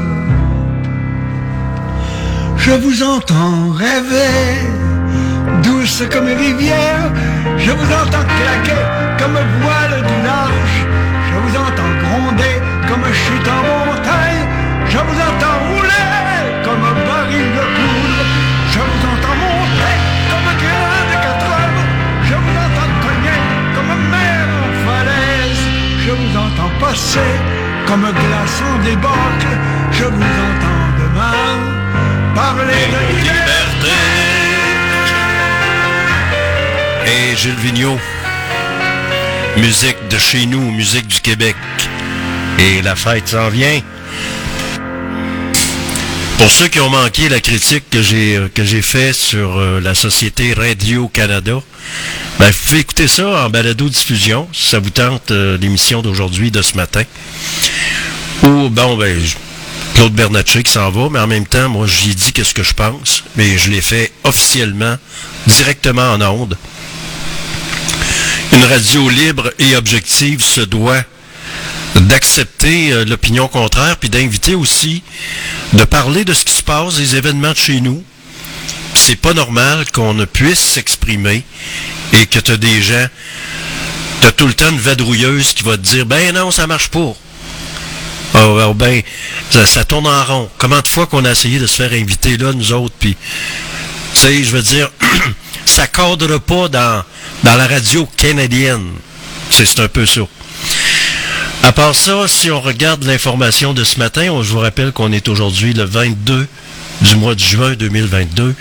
[SPEAKER 7] Je vous entends rêver, douce comme rivière, je vous entends claquer comme voile du large, je vous entends gronder comme un chute en montagne. Je vous entends rouler comme un baril de poudre. Je vous entends monter comme un grain de 4 heures. Je vous entends cogner comme une mer en falaise. Je vous entends passer comme un glaçon débâcle. Je vous entends demain parler de liberté.
[SPEAKER 1] Et Gilles Vigneault, musique de chez nous, musique du Québec. Et la fête s'en vient. Pour ceux qui ont manqué la critique que j'ai fait sur la société Radio-Canada, ben, vous pouvez écouter ça en balado-diffusion, si ça vous tente, l'émission d'aujourd'hui, de ce matin. Ou, bon, ben, Claude Bernatchez qui s'en va, mais en même temps, moi, j'y dis qu'est-ce que je pense, mais je l'ai fait officiellement, directement en ondes. Une radio libre et objective se doit d'accepter l'opinion contraire, puis d'inviter aussi de parler de ce qui se passe, des événements de chez nous. C'est pas normal qu'on ne puisse s'exprimer et que tu as des gens, tu as tout le temps une vadrouilleuse qui va te dire « Ben non, ça marche pas. » Oh, ben, ça tourne en rond. Comment de fois qu'on a essayé de se faire inviter là, nous autres, puis, tu sais, je veux dire, ça cadre pas dans la radio canadienne. C'est un peu ça. À part ça, si on regarde l'information de ce matin, je vous rappelle qu'on est aujourd'hui le 22 du mois de juin 2022.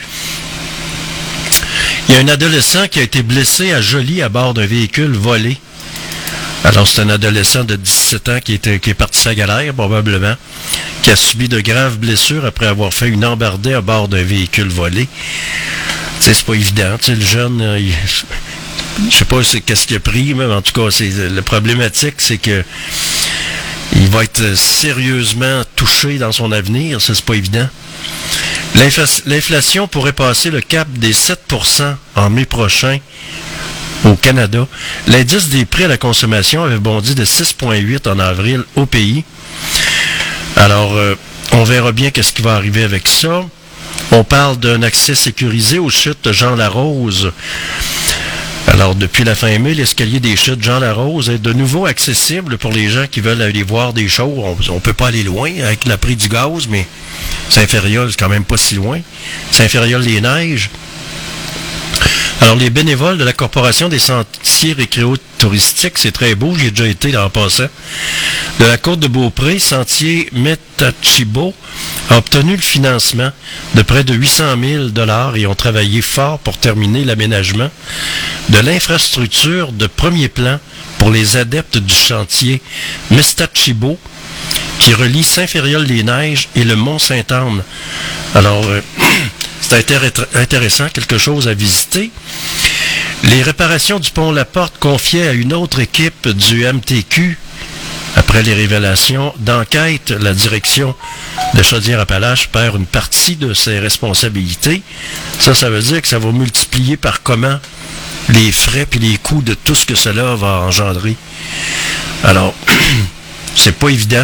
[SPEAKER 1] Il y a un adolescent qui a été blessé à Joly à bord d'un véhicule volé. Alors, c'est un adolescent de 17 ans qui est parti sa galère, probablement, qui a subi de graves blessures après avoir fait une embardée à bord d'un véhicule volé. Tu sais, c'est pas évident. Tu sais, le jeune, je sais pas qu'est-ce qu'il a pris, mais en tout cas, la problématique, c'est que il va être sérieusement touché dans son avenir, ça c'est pas évident. L'inflation pourrait passer le cap des 7% en mai prochain au Canada. L'indice des prix à la consommation avait bondi de 6,8 en avril au pays. Alors, on verra bien qu'est-ce qui va arriver avec ça. On parle d'un accès sécurisé aux chutes Jean Larose. Alors, depuis la fin mai, l'escalier des chutes Jean Larose est de nouveau accessible pour les gens qui veulent aller voir des shows. On ne peut pas aller loin avec le prix du gaz, mais Saint-Fériol, c'est quand même pas si loin. Saint-Fériol-les-Neiges. Alors, les bénévoles de la Corporation des sentiers récréo-touristiques, c'est très beau, j'y ai déjà été en passant. De la Côte de Beaupré, Sentier Metachibo a obtenu le financement de près de 800 000 et ont travaillé fort pour terminer l'aménagement de l'infrastructure de premier plan pour les adeptes du chantier Mestachibo qui relie Saint-Fériol-les-Neiges et le Mont-Sainte-Anne. Alors, c'est intéressant, quelque chose à visiter. Les réparations du pont Laporte confiées à une autre équipe du MTQ. Après les révélations d'enquête, la direction de Chaudière-Appalaches perd une partie de ses responsabilités. Ça veut dire que ça va multiplier par comment les frais puis les coûts de tout ce que cela va engendrer. Alors, c'est pas évident.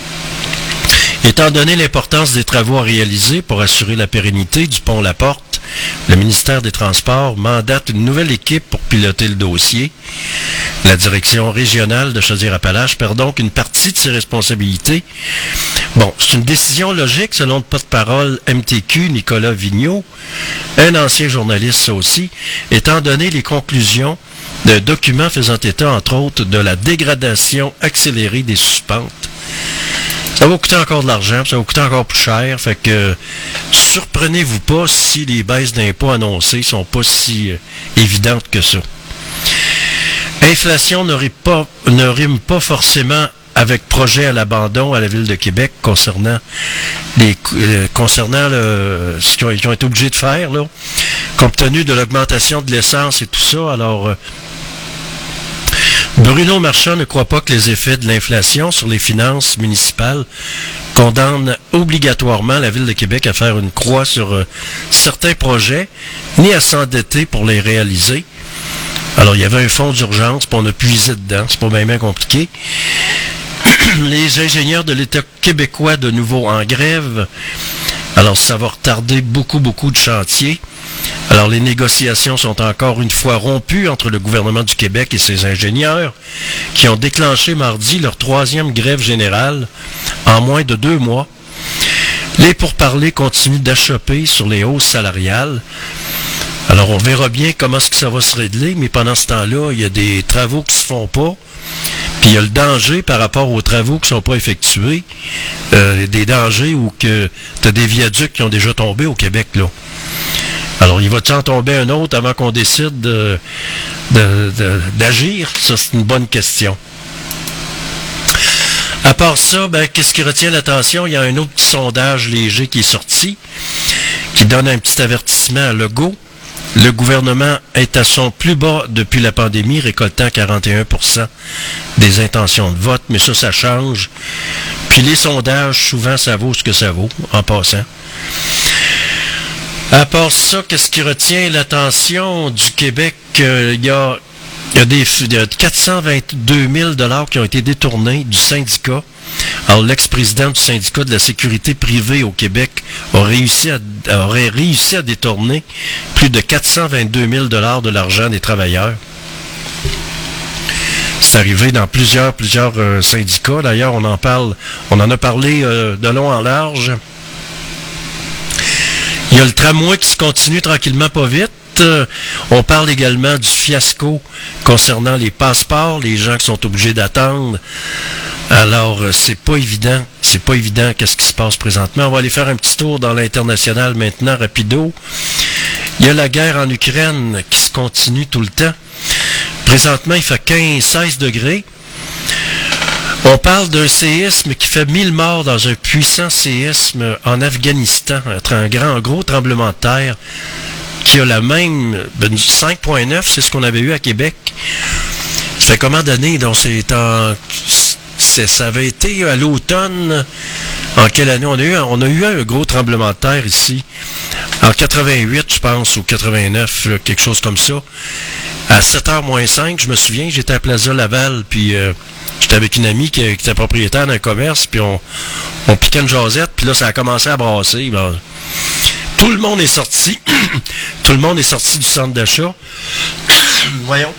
[SPEAKER 1] Étant donné l'importance des travaux à réaliser pour assurer la pérennité du pont Laporte, le ministère des Transports mandate une nouvelle équipe pour piloter le dossier. La direction régionale de Chaudière-Appalaches perd donc une partie de ses responsabilités. Bon, c'est une décision logique selon le porte-parole MTQ, Nicolas Vigneault, un ancien journaliste ça aussi, étant donné les conclusions d'un document faisant état, entre autres, de la dégradation accélérée des suspentes. Ça va coûter encore de l'argent, ça va coûter encore plus cher, fait que surprenez-vous pas si les baisses d'impôts annoncées sont pas si évidentes que ça. Inflation ne rime pas forcément avec projet à l'abandon à la Ville de Québec concernant ce qu'ils ont été obligés de faire, là, compte tenu de l'augmentation de l'essence et tout ça. Alors, Bruno Marchand ne croit pas que les effets de l'inflation sur les finances municipales condamnent obligatoirement la Ville de Québec à faire une croix sur certains projets, ni à s'endetter pour les réaliser. Alors, il y avait un fonds d'urgence, puis on a puisé dedans, c'est pas bien compliqué. Les ingénieurs de l'État québécois de nouveau en grève. Alors, ça va retarder beaucoup de chantiers. Alors, les négociations sont encore une fois rompues entre le gouvernement du Québec et ses ingénieurs qui ont déclenché mardi leur 3e grève générale en moins de 2 mois. Les pourparlers continuent d'achopper sur les hausses salariales. Alors, on verra bien comment est-ce que ça va se régler, mais pendant ce temps-là, il y a des travaux qui se font pas. Puis il y a le danger par rapport aux travaux qui ne sont pas effectués, des dangers où que tu as des viaducs qui ont déjà tombé au Québec, là. Alors, il va-t-il en tomber un autre avant qu'on décide d'agir? Ça, c'est une bonne question. À part ça, qu'est-ce qui retient l'attention? Il y a un autre petit sondage léger qui est sorti, qui donne un petit avertissement à Legault. Le gouvernement est à son plus bas depuis la pandémie, récoltant 41% des intentions de vote, mais ça change. Puis les sondages, souvent, ça vaut ce que ça vaut, en passant. À part ça, qu'est-ce qui retient l'attention du Québec? Il y a 422 000 $ qui ont été détournés du syndicat. Alors, l'ex-président du syndicat de la sécurité privée au Québec aurait réussi à détourner plus de 422 000 $ de l'argent des travailleurs. C'est arrivé dans plusieurs syndicats. D'ailleurs, on en a parlé de long en large. Il y a le tramway qui se continue tranquillement pas vite. On parle également du fiasco concernant les passeports, les gens qui sont obligés d'attendre. Alors, c'est pas évident qu'est-ce qui se passe présentement. On va aller faire un petit tour dans l'international maintenant, rapido. Il y a la guerre en Ukraine qui se continue tout le temps. Présentement, il fait 15-16 degrés. On parle d'un séisme qui fait 1000 morts dans un puissant séisme en Afghanistan, un gros tremblement de terre qui a la même 5.9, c'est ce qu'on avait eu à Québec. Ça fait combien d'années? Donc ça avait été à l'automne. En quelle année? On a eu un gros tremblement de terre ici. En 88, je pense, ou 89, là, quelque chose comme ça. À 7h moins 5, je me souviens, j'étais à Plaza Laval, puis j'étais avec une amie qui était propriétaire d'un commerce, puis on piquait une jasette, puis là, ça a commencé à brasser. Ben, tout le monde est sorti. Tout le monde est sorti du centre d'achat. Voyons.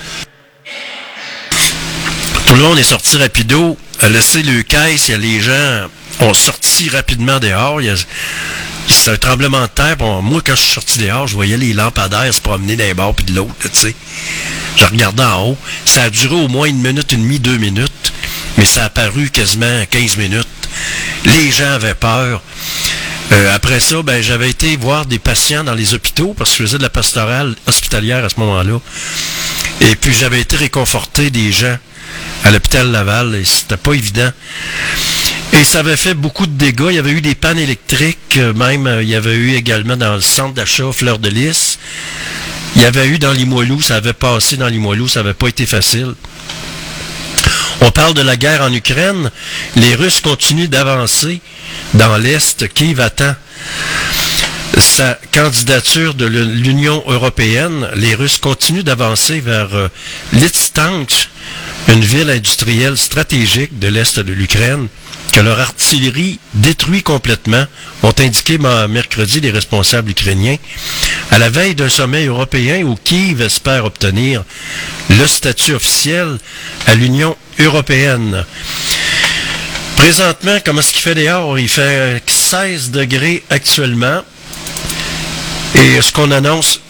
[SPEAKER 1] Tout le monde est sorti rapido, a laissé le caisse, les gens ont sorti rapidement dehors. C'est un tremblement de terre. Bon, moi, quand je suis sorti dehors, je voyais les lampadaires se promener d'un bord puis de l'autre, tu sais. Je regardais en haut. Ça a duré au moins 1 minute et demie, 2 minutes, mais ça a paru quasiment 15 minutes. Les gens avaient peur. Après ça, j'avais été voir des patients dans les hôpitaux parce que je faisais de la pastorale hospitalière à ce moment-là. Et puis, j'avais été réconforté des gens à l'hôpital Laval et c'était pas évident. Et ça avait fait beaucoup de dégâts. Il y avait eu des pannes électriques, même il y avait eu également dans le centre d'achat Fleur de Lys. Il y avait eu dans Limoilou, ça avait passé dans Limoilou, ça n'avait pas été facile. On parle de la guerre en Ukraine. Les Russes continuent d'avancer dans l'Est. Kiev attend sa candidature de l'Union européenne. Les Russes continuent d'avancer vers Lysychansk, une ville industrielle stratégique de l'Est de l'Ukraine, que leur artillerie détruit complètement, ont indiqué mercredi les responsables ukrainiens, à la veille d'un sommet européen où Kiev espère obtenir le statut officiel à l'Union européenne. Présentement, comment est-ce qu'il fait dehors? Il fait 16 degrés actuellement. Et ce qu'on annonce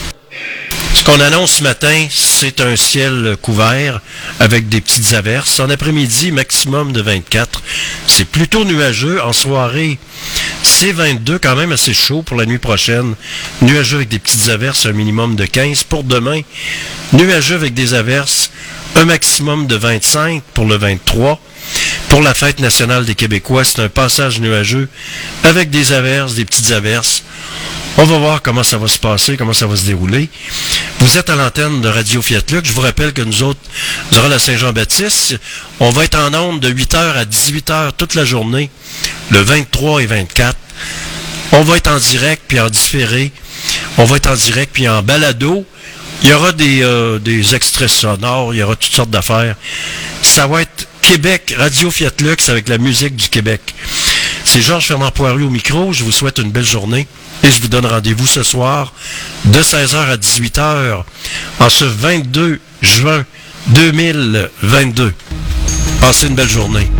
[SPEAKER 1] ce matin, c'est un ciel couvert avec des petites averses. En après-midi, maximum de 24. C'est plutôt nuageux. En soirée, c'est 22, quand même assez chaud pour la nuit prochaine. Nuageux avec des petites averses, un minimum de 15. Pour demain, nuageux avec des averses, un maximum de 25 pour le 23. Pour la fête nationale des Québécois, c'est un passage nuageux avec des averses, des petites averses. On va voir comment ça va se passer, comment ça va se dérouler. Vous êtes à l'antenne de Radio Fiat Lux. Je vous rappelle que nous autres, durant la Saint-Jean-Baptiste, on va être en ondes de 8h à 18h toute la journée, le 23 et 24. On va être en direct puis en différé. On va être en direct puis en balado. Il y aura des extraits sonores, il y aura toutes sortes d'affaires. Ça va être Québec, Radio Fiat Lux avec la musique du Québec. C'est Georges Fernand Poirier au micro. Je vous souhaite une belle journée et je vous donne rendez-vous ce soir de 16h à 18h en ce 22 juin 2022. Passez une belle journée.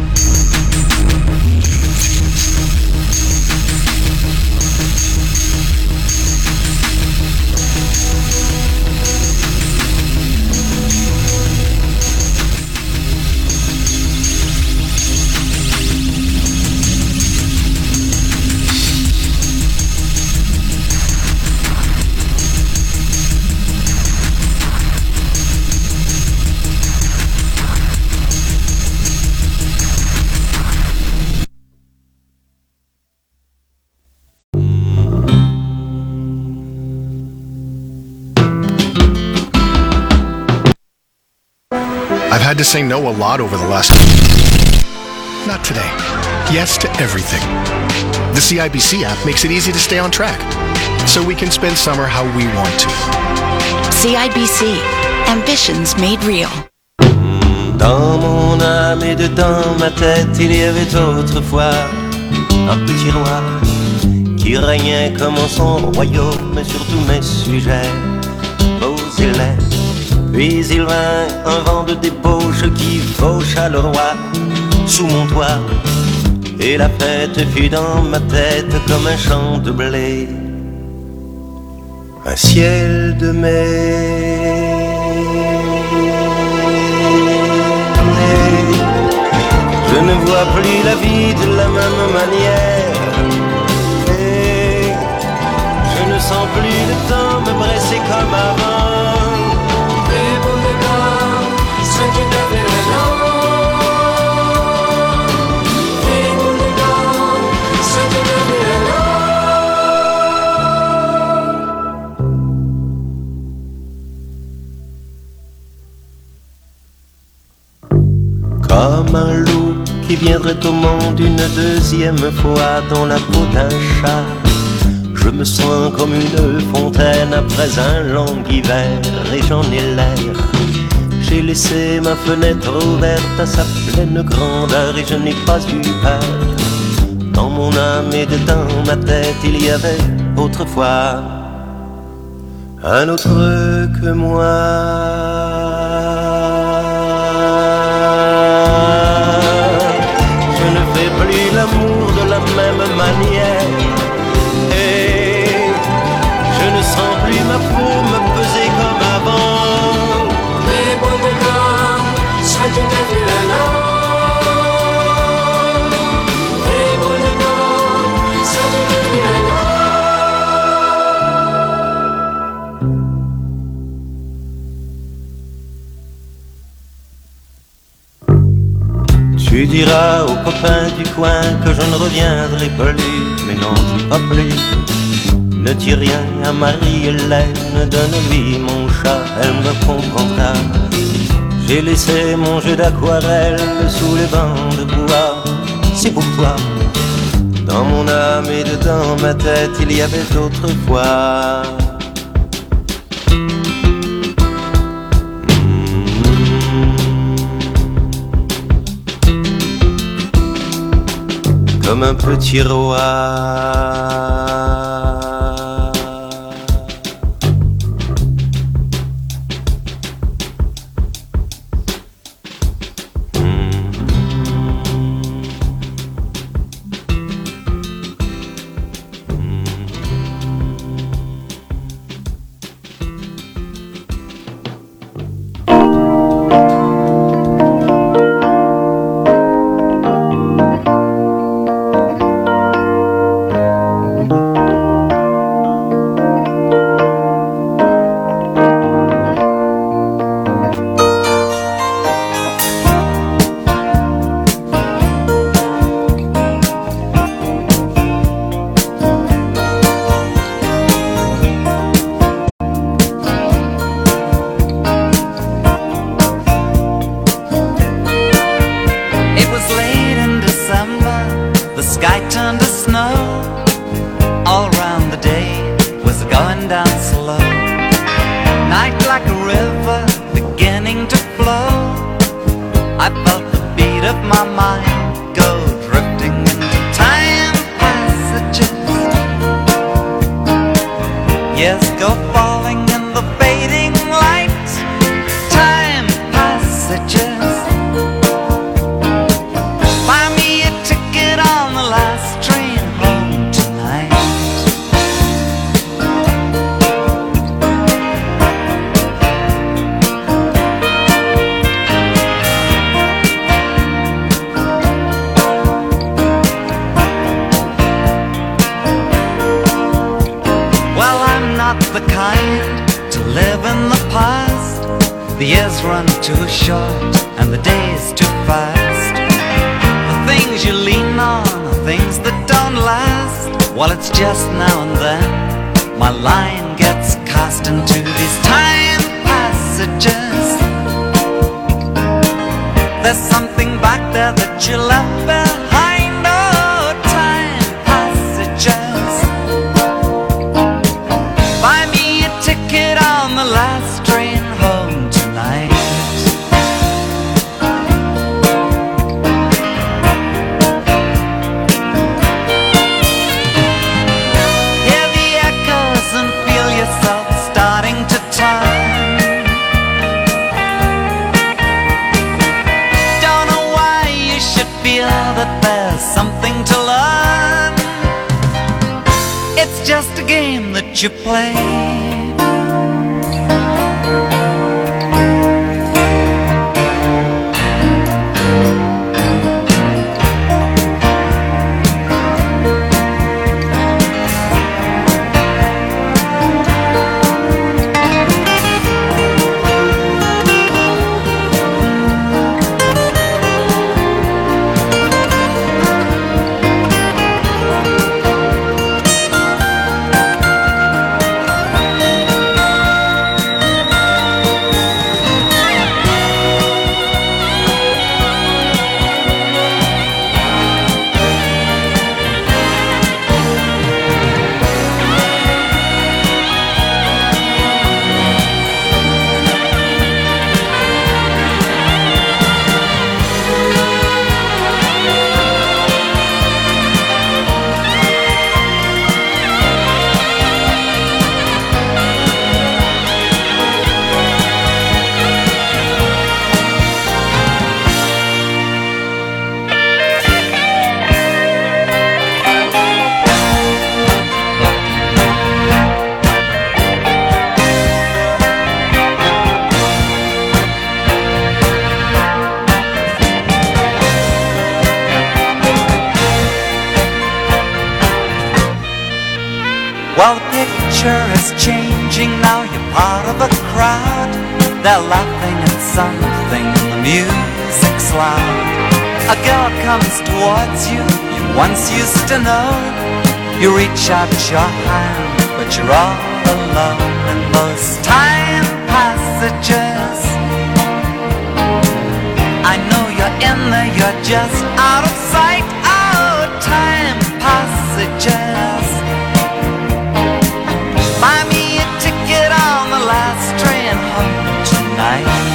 [SPEAKER 8] I've had to say no a lot over the last... Not today. Yes to everything. The CIBC app makes it easy to stay on track, so we can spend summer how we want to.
[SPEAKER 9] CIBC. Ambitions made real.
[SPEAKER 10] Dans mon âme et dedans ma tête, il y avait autrefois un petit roi qui régnait comme en son royaume sur tous mes sujets, beaux et laids. Puis il vint un vent de débauche qui faucha le roi sous mon toit, et la fête fut dans ma tête comme un champ de blé, un ciel de mai. Je ne vois plus la vie de la même manière, et je ne sens plus le temps me presser comme avant. Comme un loup qui viendrait au monde une deuxième fois dans la peau d'un chat, je me sens comme une fontaine après un long hiver et j'en ai l'air. J'ai laissé ma fenêtre ouverte à sa pleine grandeur et je n'ai pas eu peur. Dans mon âme et dedans ma tête il y avait autrefois un autre que moi. L'amour de la même manière, et je ne sens plus ma peau me peser comme avant. Les boules de corps sont une violence. Les boules de corps sont une violence. Tu diras aux copains du coin que je ne reviendrai plus, mais non, dis pas plus. Ne dis rien à Marie-Hélène, donne-lui mon chat, elle me comprendra. J'ai laissé mon jeu d'aquarelle sous les bancs de bois, c'est pour toi. Dans mon âme et dedans ma tête, il y avait autrefois comme un petit roi.
[SPEAKER 3] I felt the beat of my mind go drifting into time. too short and the days too fast. The things you lean on are things that don't last. Well, it's just now and then my line gets cast into these time passages. There's something back there that you left behind. Oh, time passages. Buy me a ticket on the last train home tonight. Hear the echoes and feel yourself starting to turn. Don't know why you should feel that there's something to learn. It's just a game that you play. Well, the picture is changing now. You're part of a crowd. They're laughing at something and the music's loud. A girl comes towards you, you once used to know. You reach out your hand, but you're all alone in those time passages. I know you're in there, you're just out of sight. Oh, time passages. Buy me a ticket on the last train home tonight.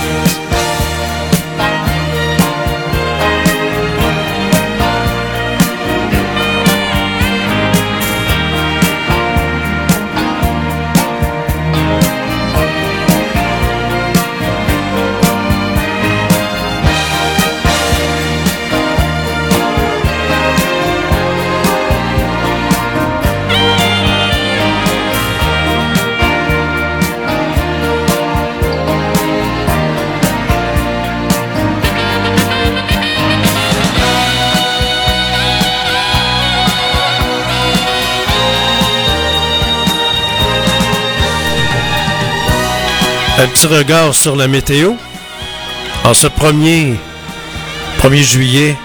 [SPEAKER 1] Un petit regard sur la météo. En ce 1er juillet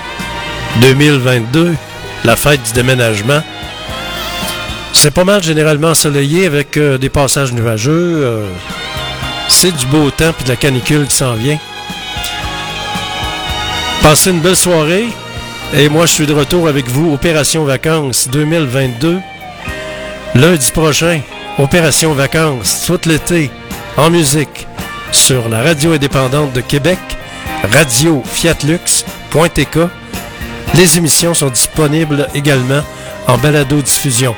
[SPEAKER 1] 2022, la fête du déménagement. C'est pas mal généralement ensoleillé avec des passages nuageux. C'est du beau temps puis de la canicule qui s'en vient. Passez une belle soirée. Et moi, je suis de retour avec vous. Opération Vacances 2022. Lundi prochain, Opération Vacances, tout l'été, en musique, sur la radio indépendante de Québec, radio-fiatlux.tk. Les émissions sont disponibles également en balado-diffusion.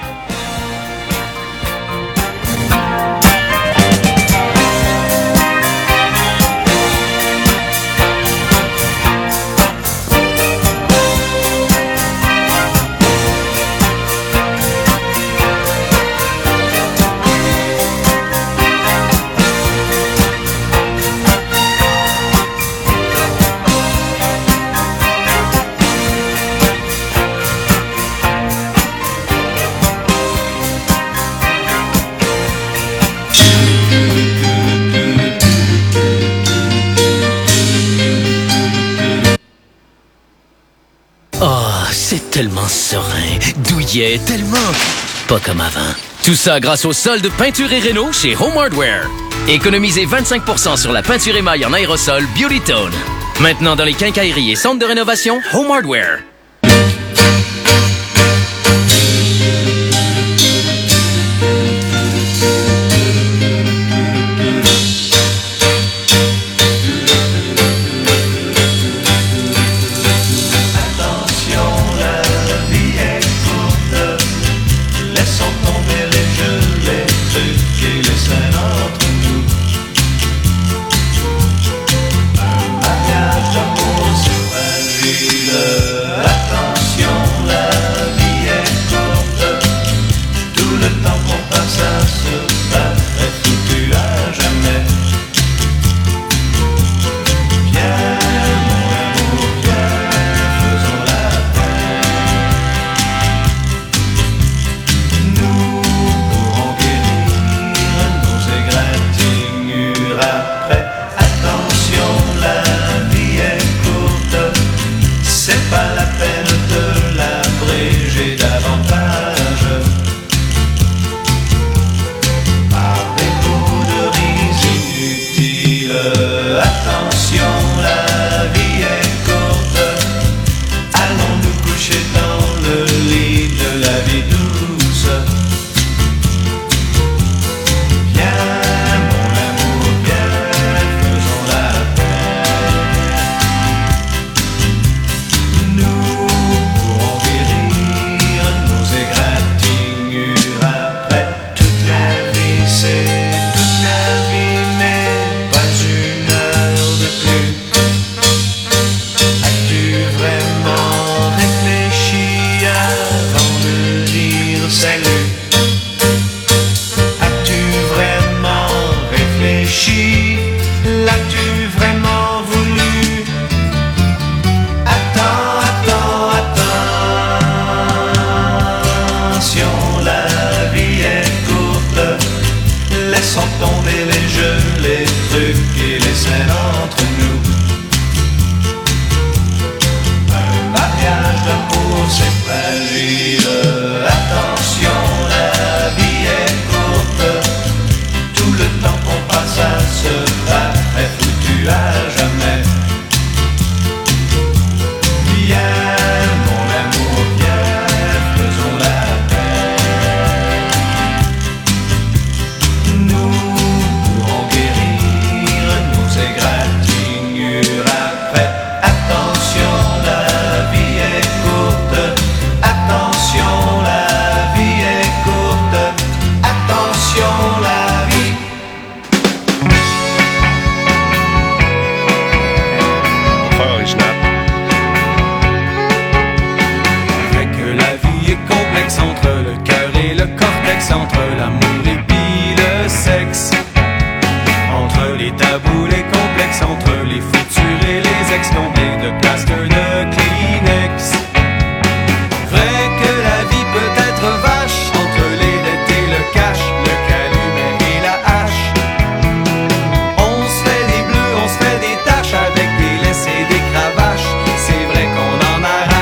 [SPEAKER 11] c'est tellement serein, douillet, tellement pas comme avant.
[SPEAKER 12] Tout ça grâce au solde peinture et réno chez Home Hardware. Économisez 25% sur la peinture émail en aérosol Beauty-Tone. Maintenant dans les quincailleries et centres de rénovation Home Hardware.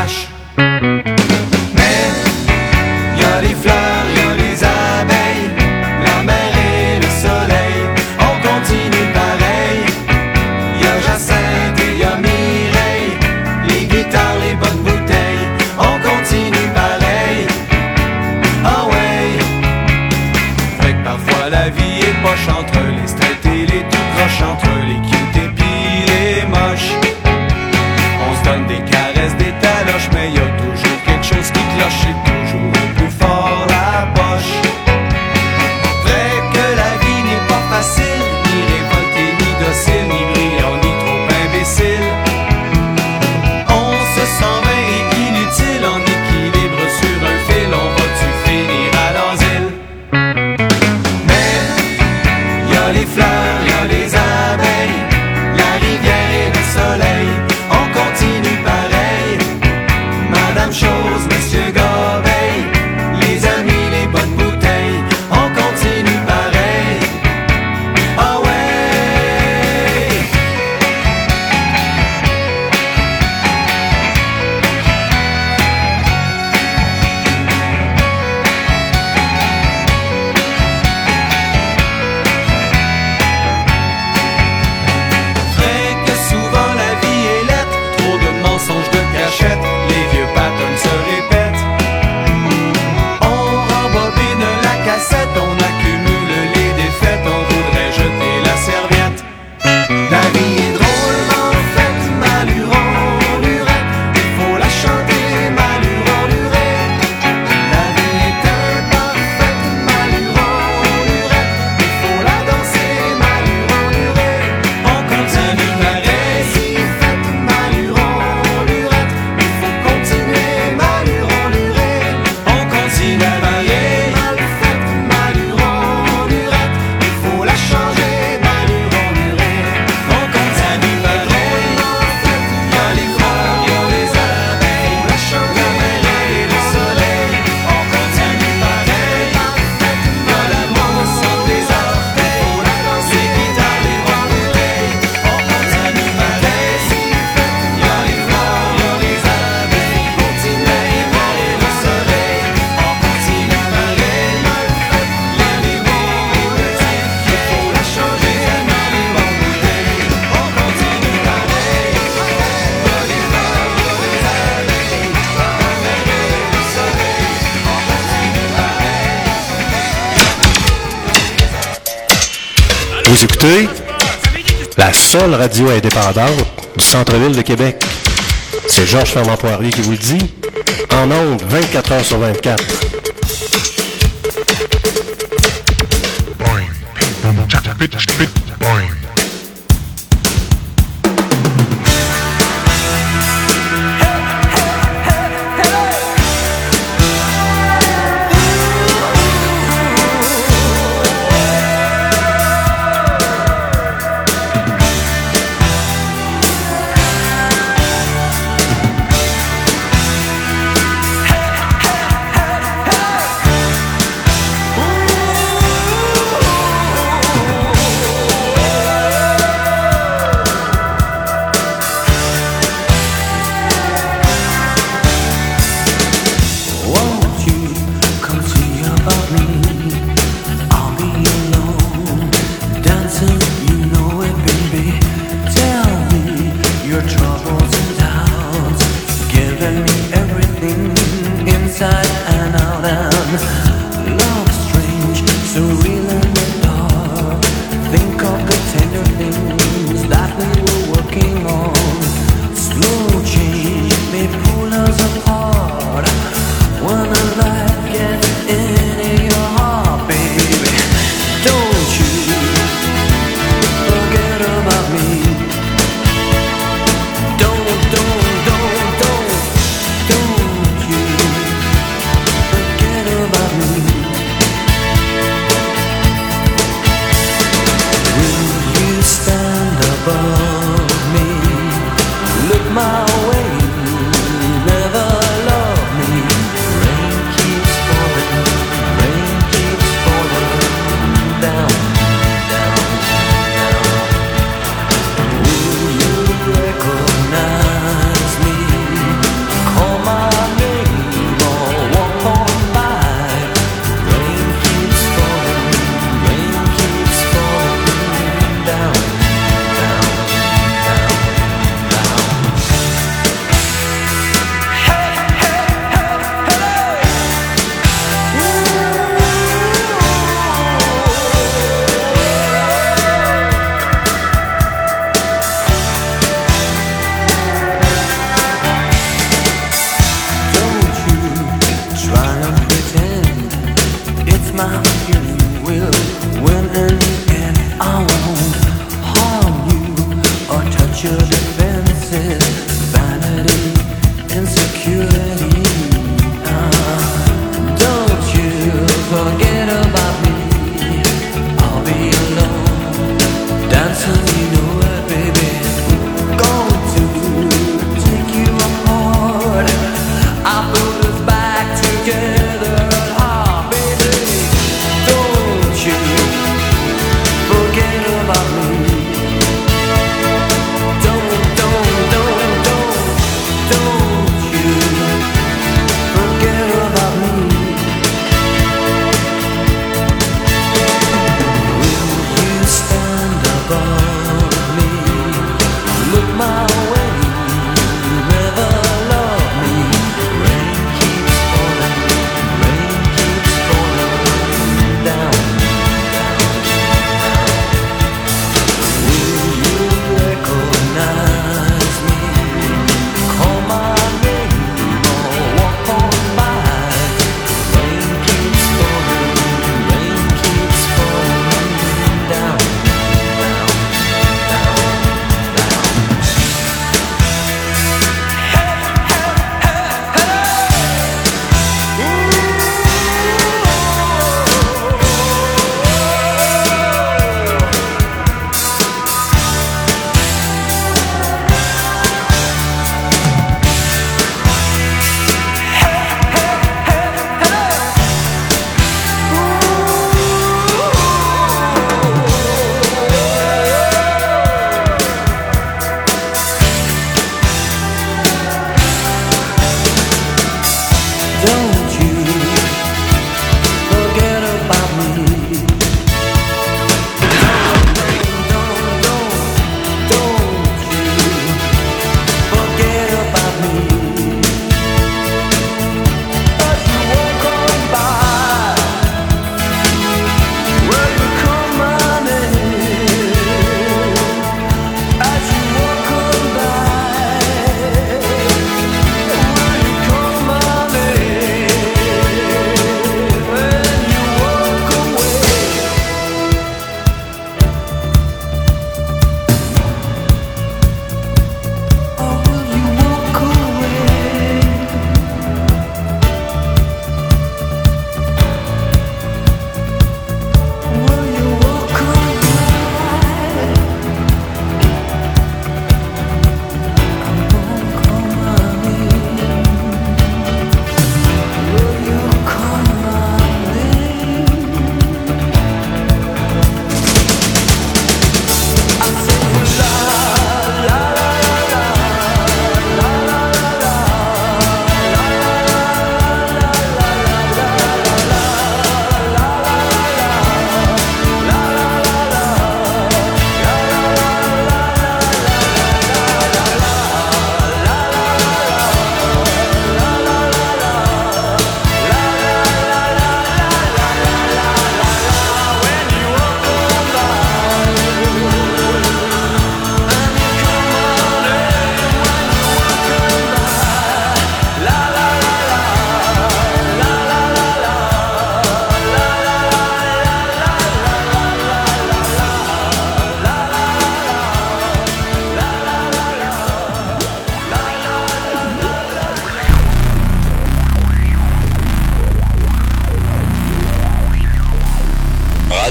[SPEAKER 2] Les fleurs, y a les abeilles.
[SPEAKER 1] Vous écoutez la seule radio indépendante du centre-ville de Québec. C'est Georges Fernand-Poirier qui vous le dit. En ondes, 24 heures sur 24.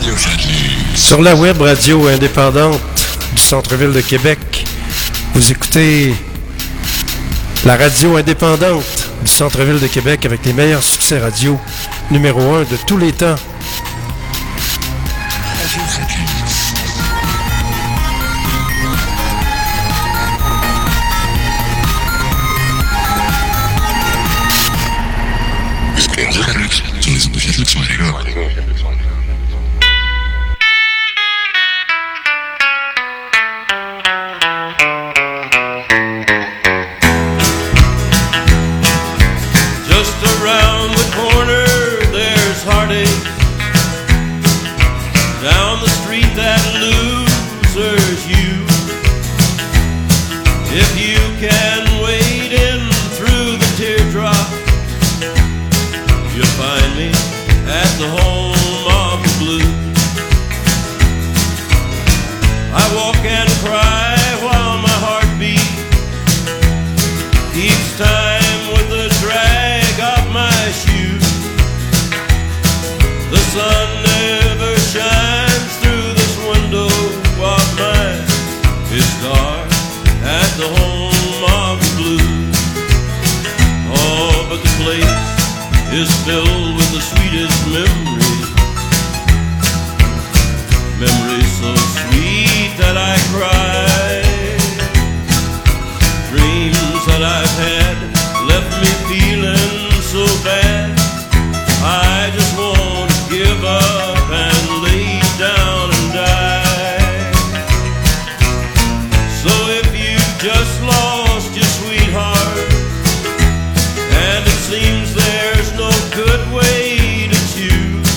[SPEAKER 13] Radio Chanteluce.
[SPEAKER 1] Sur la web radio indépendante du centre-ville de Québec, vous écoutez la radio indépendante du centre-ville de Québec avec les meilleurs succès radio numéro 1 de tous les temps.
[SPEAKER 13] Radio Chanteluce. Radio Chanteluce. Sur les ondes de Chanteluce, on est là.
[SPEAKER 14] Is filled with the sweetest memories. Memories so sweet that I cry. Dreams that I've had left me feeling so bad. I just want to give up and lay down and die. So if you just lost your sweetheart and it seems there's no good way to choose,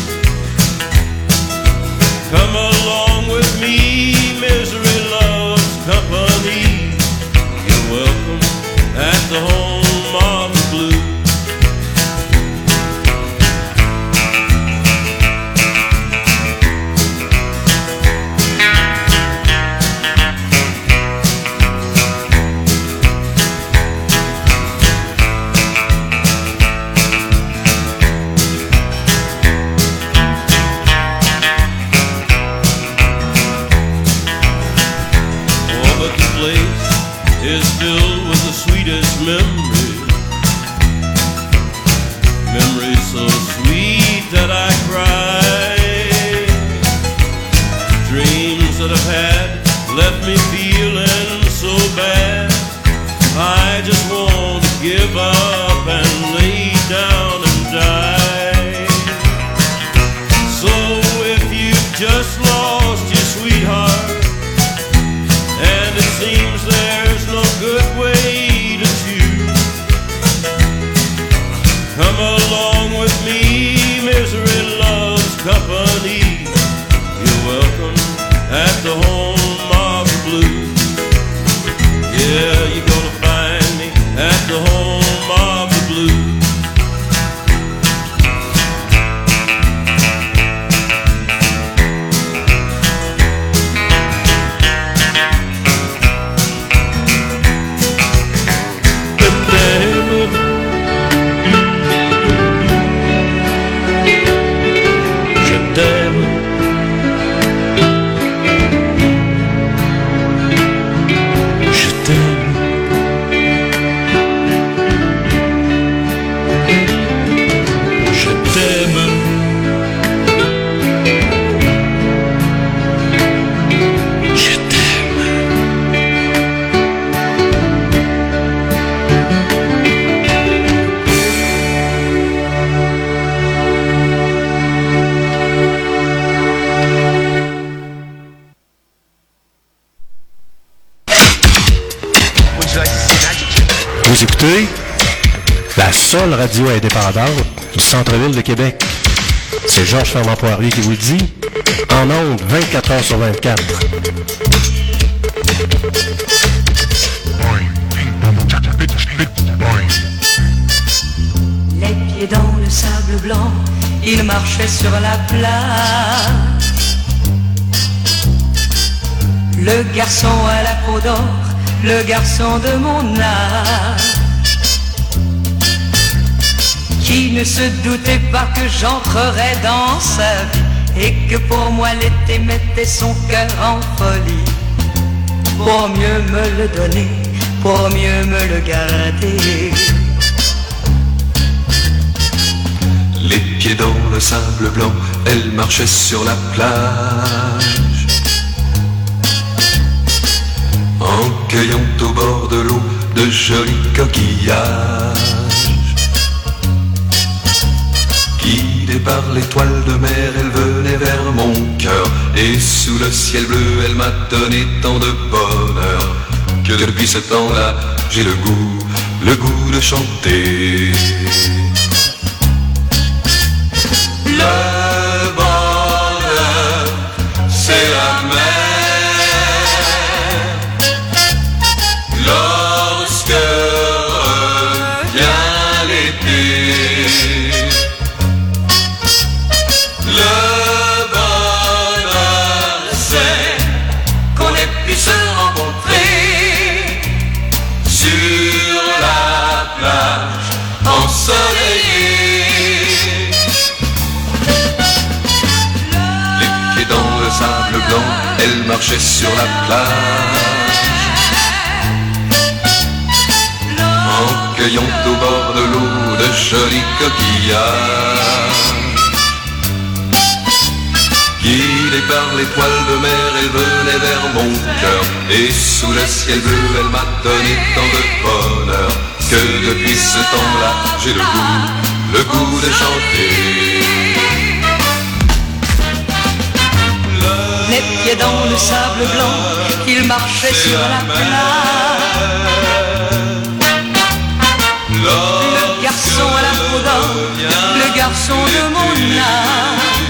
[SPEAKER 14] come along with me, misery loves company. You're welcome at the home of the blues. Is filled with the sweetest memories. Memories so sweet that I cry. Dreams that I've had left me feeling so bad. I just want to give up and lay down and die. So if you've just lost your sweetheart and it seems there's no good way to choose, come along with me, misery loves company. You're welcome at the home of the blues. Yeah, you're gonna find me at the home of the blues.
[SPEAKER 1] Vous écoutez la seule radio indépendante du centre-ville de Québec. C'est Georges Fernand Poirier qui vous le dit, en ondes 24 heures sur 24.
[SPEAKER 2] Les pieds dans le sable blanc, il marchait sur la plage. Le garçon à la peau d'or, le garçon de mon âge, qui ne se doutait pas que j'entrerais dans sa vie et que pour moi l'été mettait son cœur en folie. Pour mieux me le donner, pour mieux me le garder.
[SPEAKER 15] Les pieds dans le sable blanc, elle marchait sur la plage, en cueillant au bord de l'eau de jolis coquillages. Guidée par l'étoile de mer, elle venait vers mon cœur, et sous le ciel bleu, elle m'a donné tant de bonheur, que depuis ce temps-là, j'ai le goût de chanter. Le bonheur, c'est la mer, lorsque revient l'été. Le bonheur, c'est qu'on ait pu se rencontrer sur la plage ensoleillée. Sable blanc, elle marchait sur la plage, en cueillant au bord de l'eau de jolis coquillages. Guidée par l'étoile de mer, elle venait vers mon cœur, et sous le ciel bleu, elle m'a donné tant de bonheur, que depuis ce temps-là, j'ai le goût de chanter.
[SPEAKER 2] Les pieds dans le sable blanc, il marchait sur la plage. Le garçon à la peau d'or, le garçon de mon âge,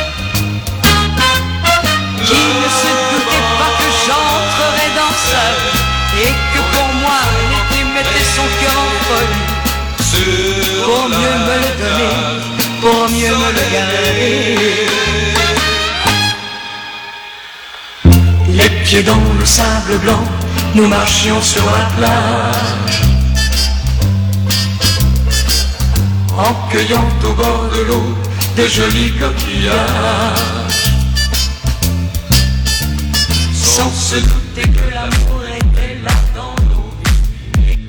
[SPEAKER 2] qui ne se doutait pas que j'entrerais dans sa vie, et que pour moi l'été mettait son cœur en folie. Pour mieux me le donner, pour mieux me le garder. Les pieds dans le sable blanc, nous marchions sur la plage,
[SPEAKER 15] en cueillant au bord de l'eau des jolis coquillages,
[SPEAKER 2] sans se douter que l'amour était là dans nos vies.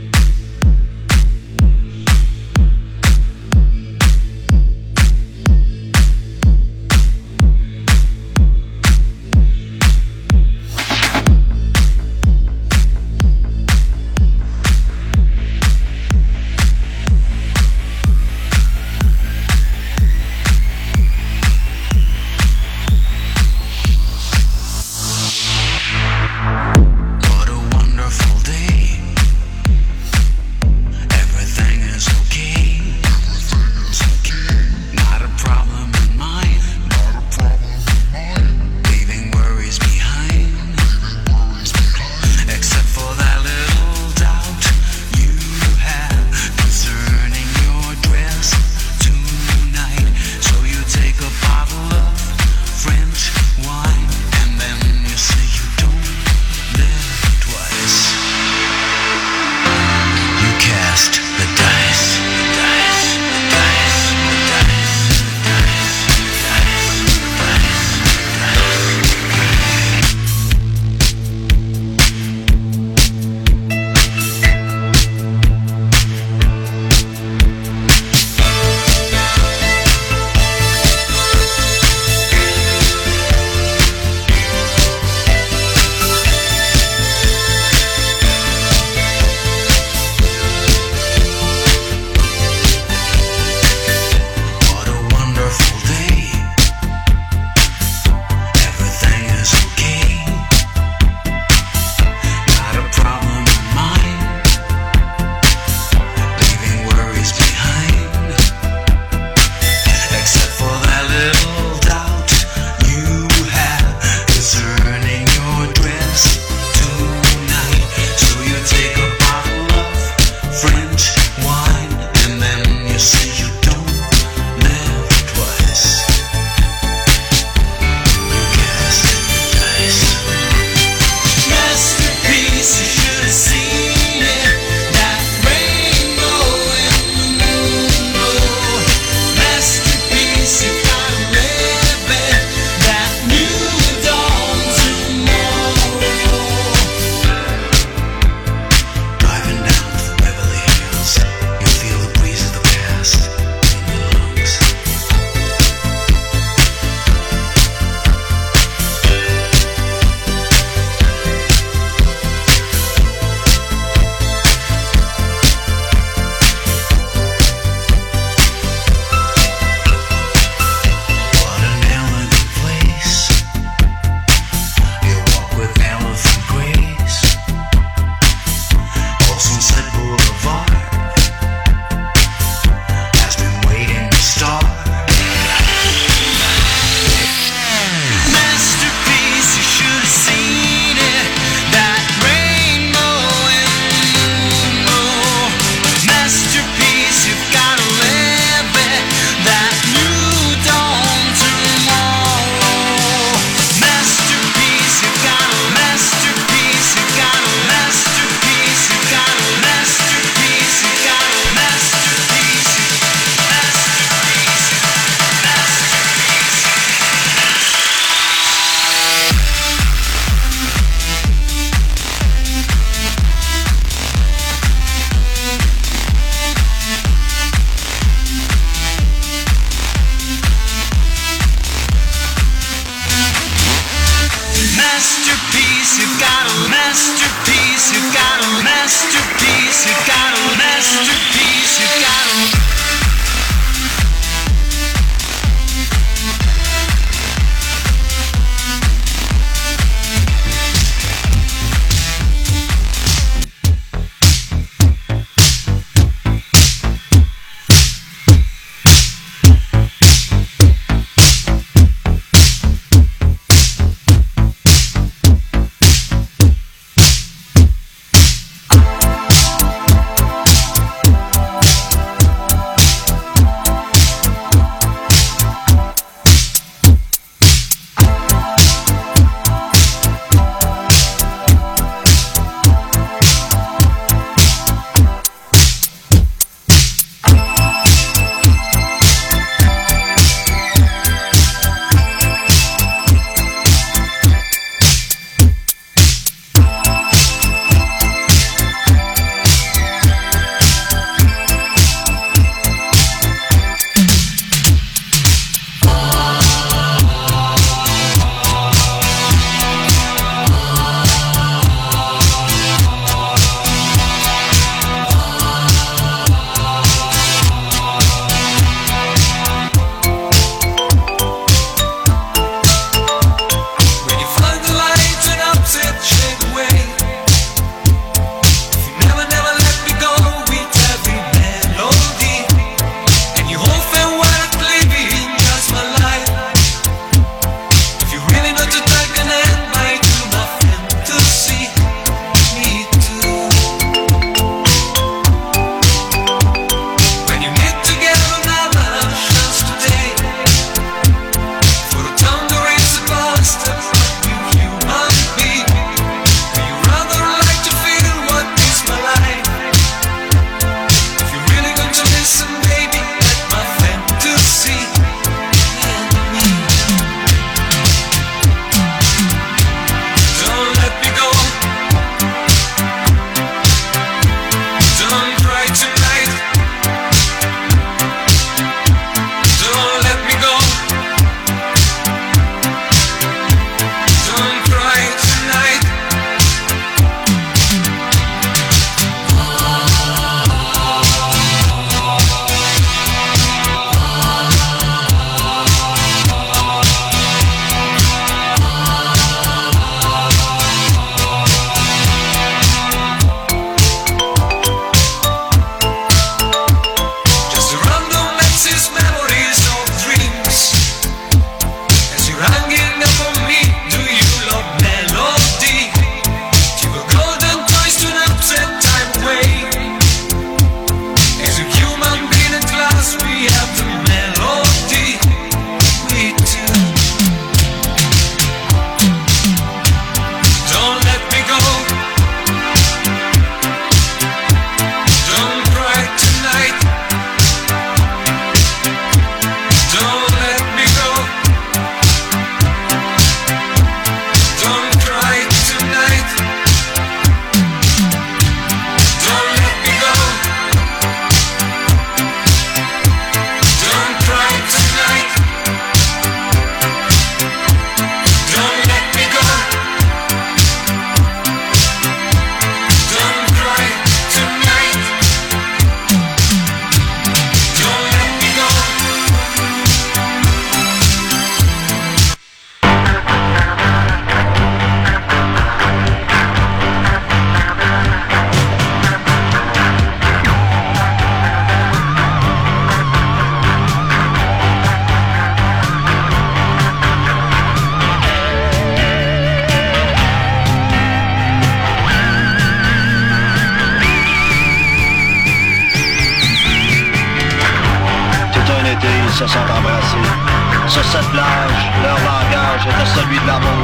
[SPEAKER 16] se sont embrassés. Sur cette plage, leur langage était celui de l'amour.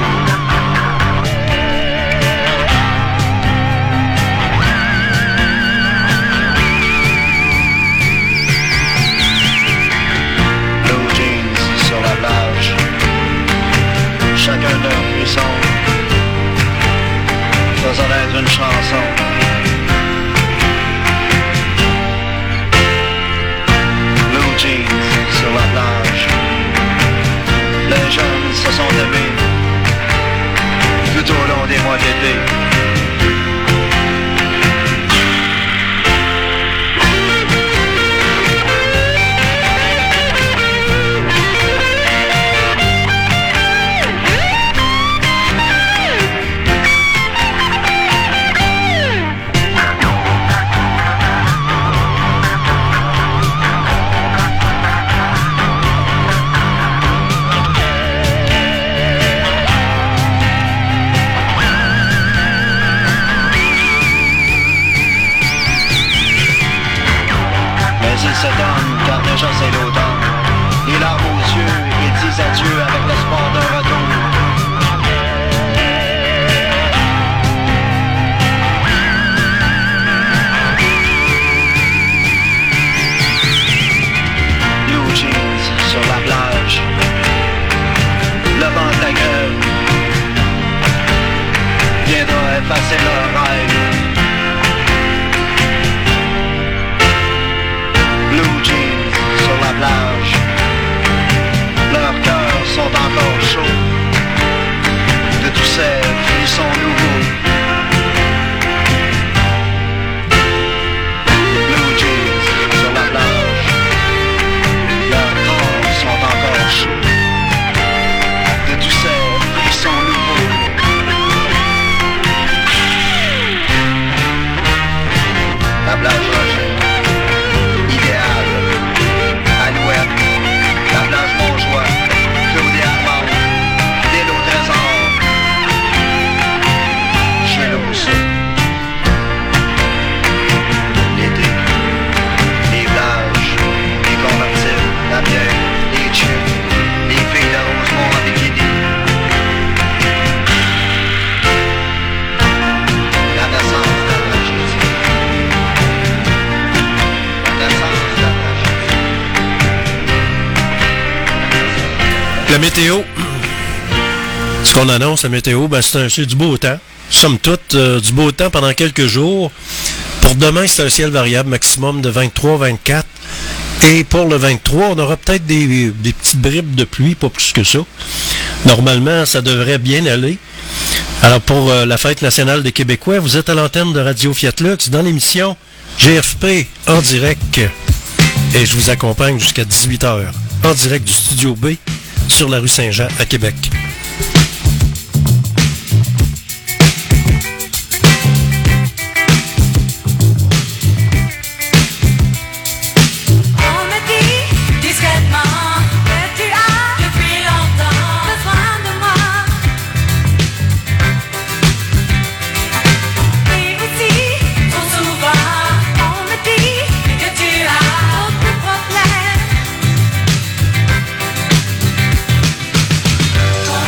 [SPEAKER 16] Blue jeans sur la plage, chacun d'un frisson, faisant être une chanson. Blue jeans sur la plage, les jeunes se sont aimés tout au long des mois d'été. Car déjà c'est l'automne, les larmes aux yeux et disent adieu avec l'espoir d'un retour. Blue jeans sur la plage, le vent de la gueule viendra effacer leur rêve. Blue jeans sur la plage, leurs cœurs sont encore chauds de tous ces frissons nouveaux. Blue jeans sur la plage, leurs corps sont encore chauds de tous ces frissons nouveaux. La plage Roger, la plage Montjoie, Claude et Armand, l'île au trésor, chez le Rousseau. L'été, les plages, les convertibles, la bière, les chips, les filles de Rosemont en bikini. La naissance de la tragédie. La naissance de la tragédie.
[SPEAKER 1] La météo, ce qu'on annonce, la météo, ben c'est du beau temps. Somme toute, du beau temps pendant quelques jours. Pour demain, c'est un ciel variable, maximum de 23-24. Et pour le 23, on aura peut-être des petites bribes de pluie, pas plus que ça. Normalement, ça devrait bien aller. Alors, pour la fête nationale des Québécois, vous êtes à l'antenne de Radio Fiat Lux dans l'émission GFP en direct. Et je vous accompagne jusqu'à 18h en direct du Studio B sur la rue Saint-Jean à Québec.
[SPEAKER 3] Ton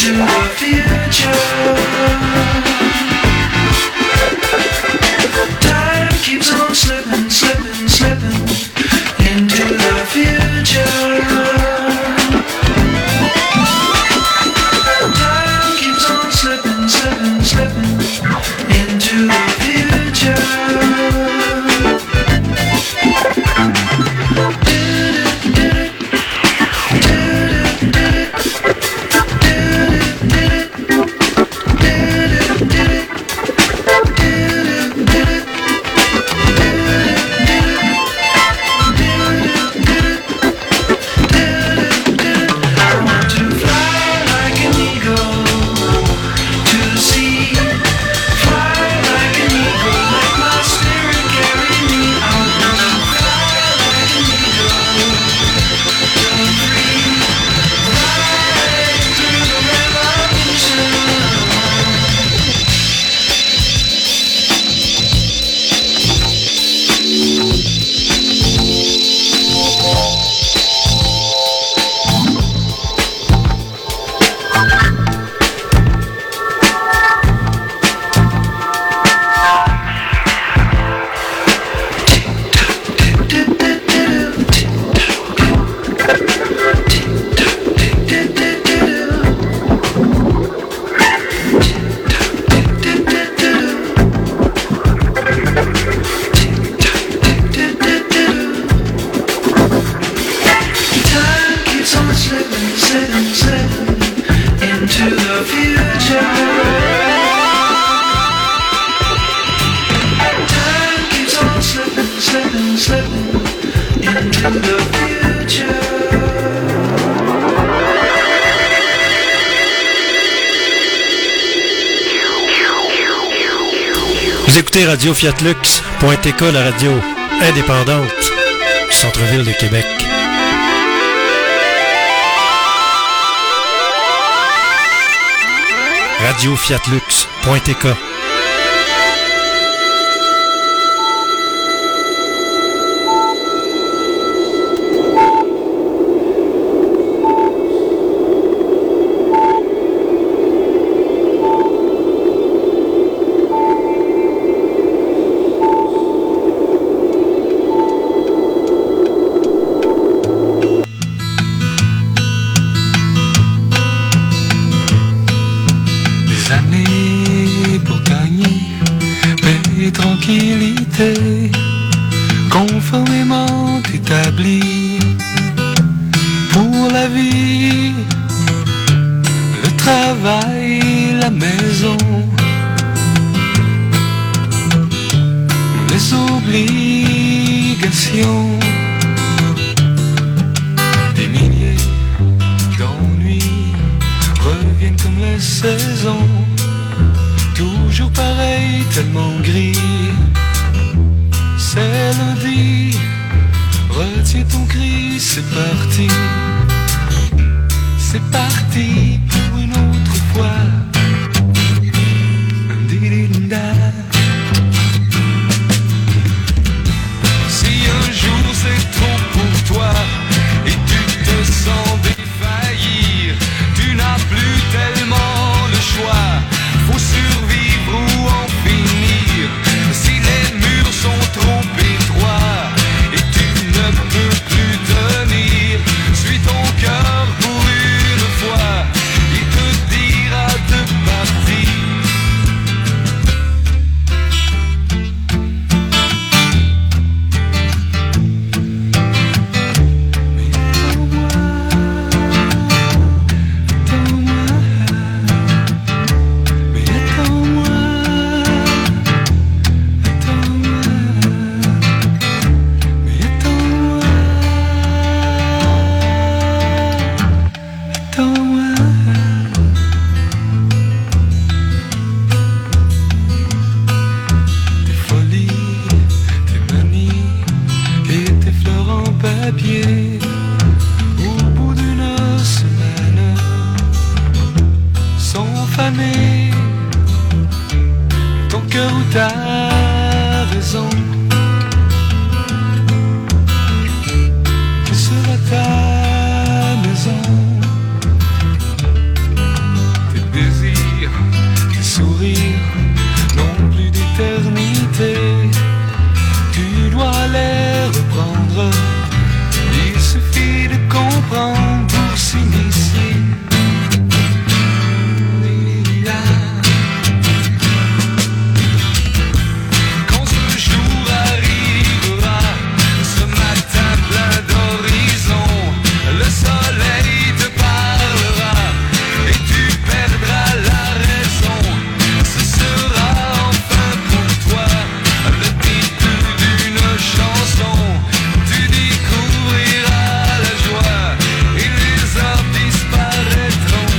[SPEAKER 2] into the future. Time keeps on slipping, slipping, slipping into the future. Time keeps on slipping, slipping, slipping into the future.
[SPEAKER 1] Vous écoutez Radio Fiat Lux, .tk, la radio indépendante du centre-ville de Québec. Radio Fiat Lux, .tk.
[SPEAKER 2] Conformément établi pour la vie, le travail, la maison, les obligations, des milliers d'ennuis reviennent comme les saisons, toujours pareil, tellement gris. C'est lundi, retiens ton cri, c'est parti. C'est parti pour une autre fois. Si un jour c'est trop pour toi et tu te sens défaillir, tu n'as plus tellement le choix. Faut survivre ou en finir. Si les murs sont trop étroits et tu ne peux plus tenir, suis ton cœur pour une fois, il te dira de partir. Ton cœur ou ta raison, que sera ta maison?
[SPEAKER 17] désirs, tes sourires n'ont plus d'éternité. Tu dois les reprendre, il suffit de comprendre pour s'initier. Quand ce jour arrivera, ce matin plein d'horizon, le soleil te parlera et tu perdras la raison. Ce sera enfin pour toi le début d'une chanson. Tu découvriras la joie et les hommes disparaîtront.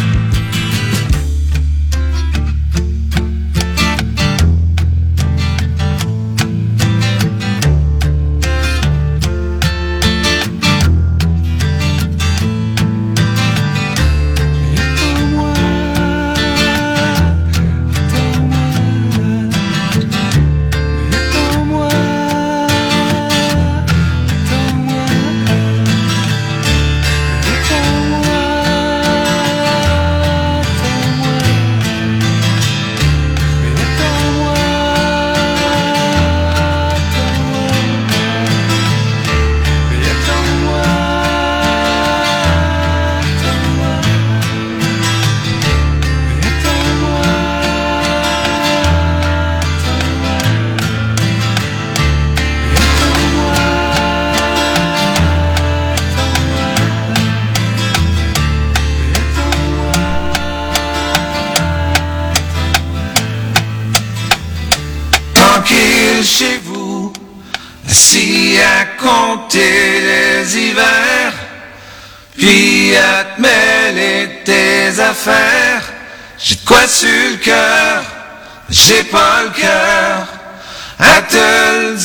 [SPEAKER 3] Tranquille chez vous, assis à compter les hivers, puis à te mêler tes affaires. J'ai de quoi sur le cœur, j'ai pas le cœur à te le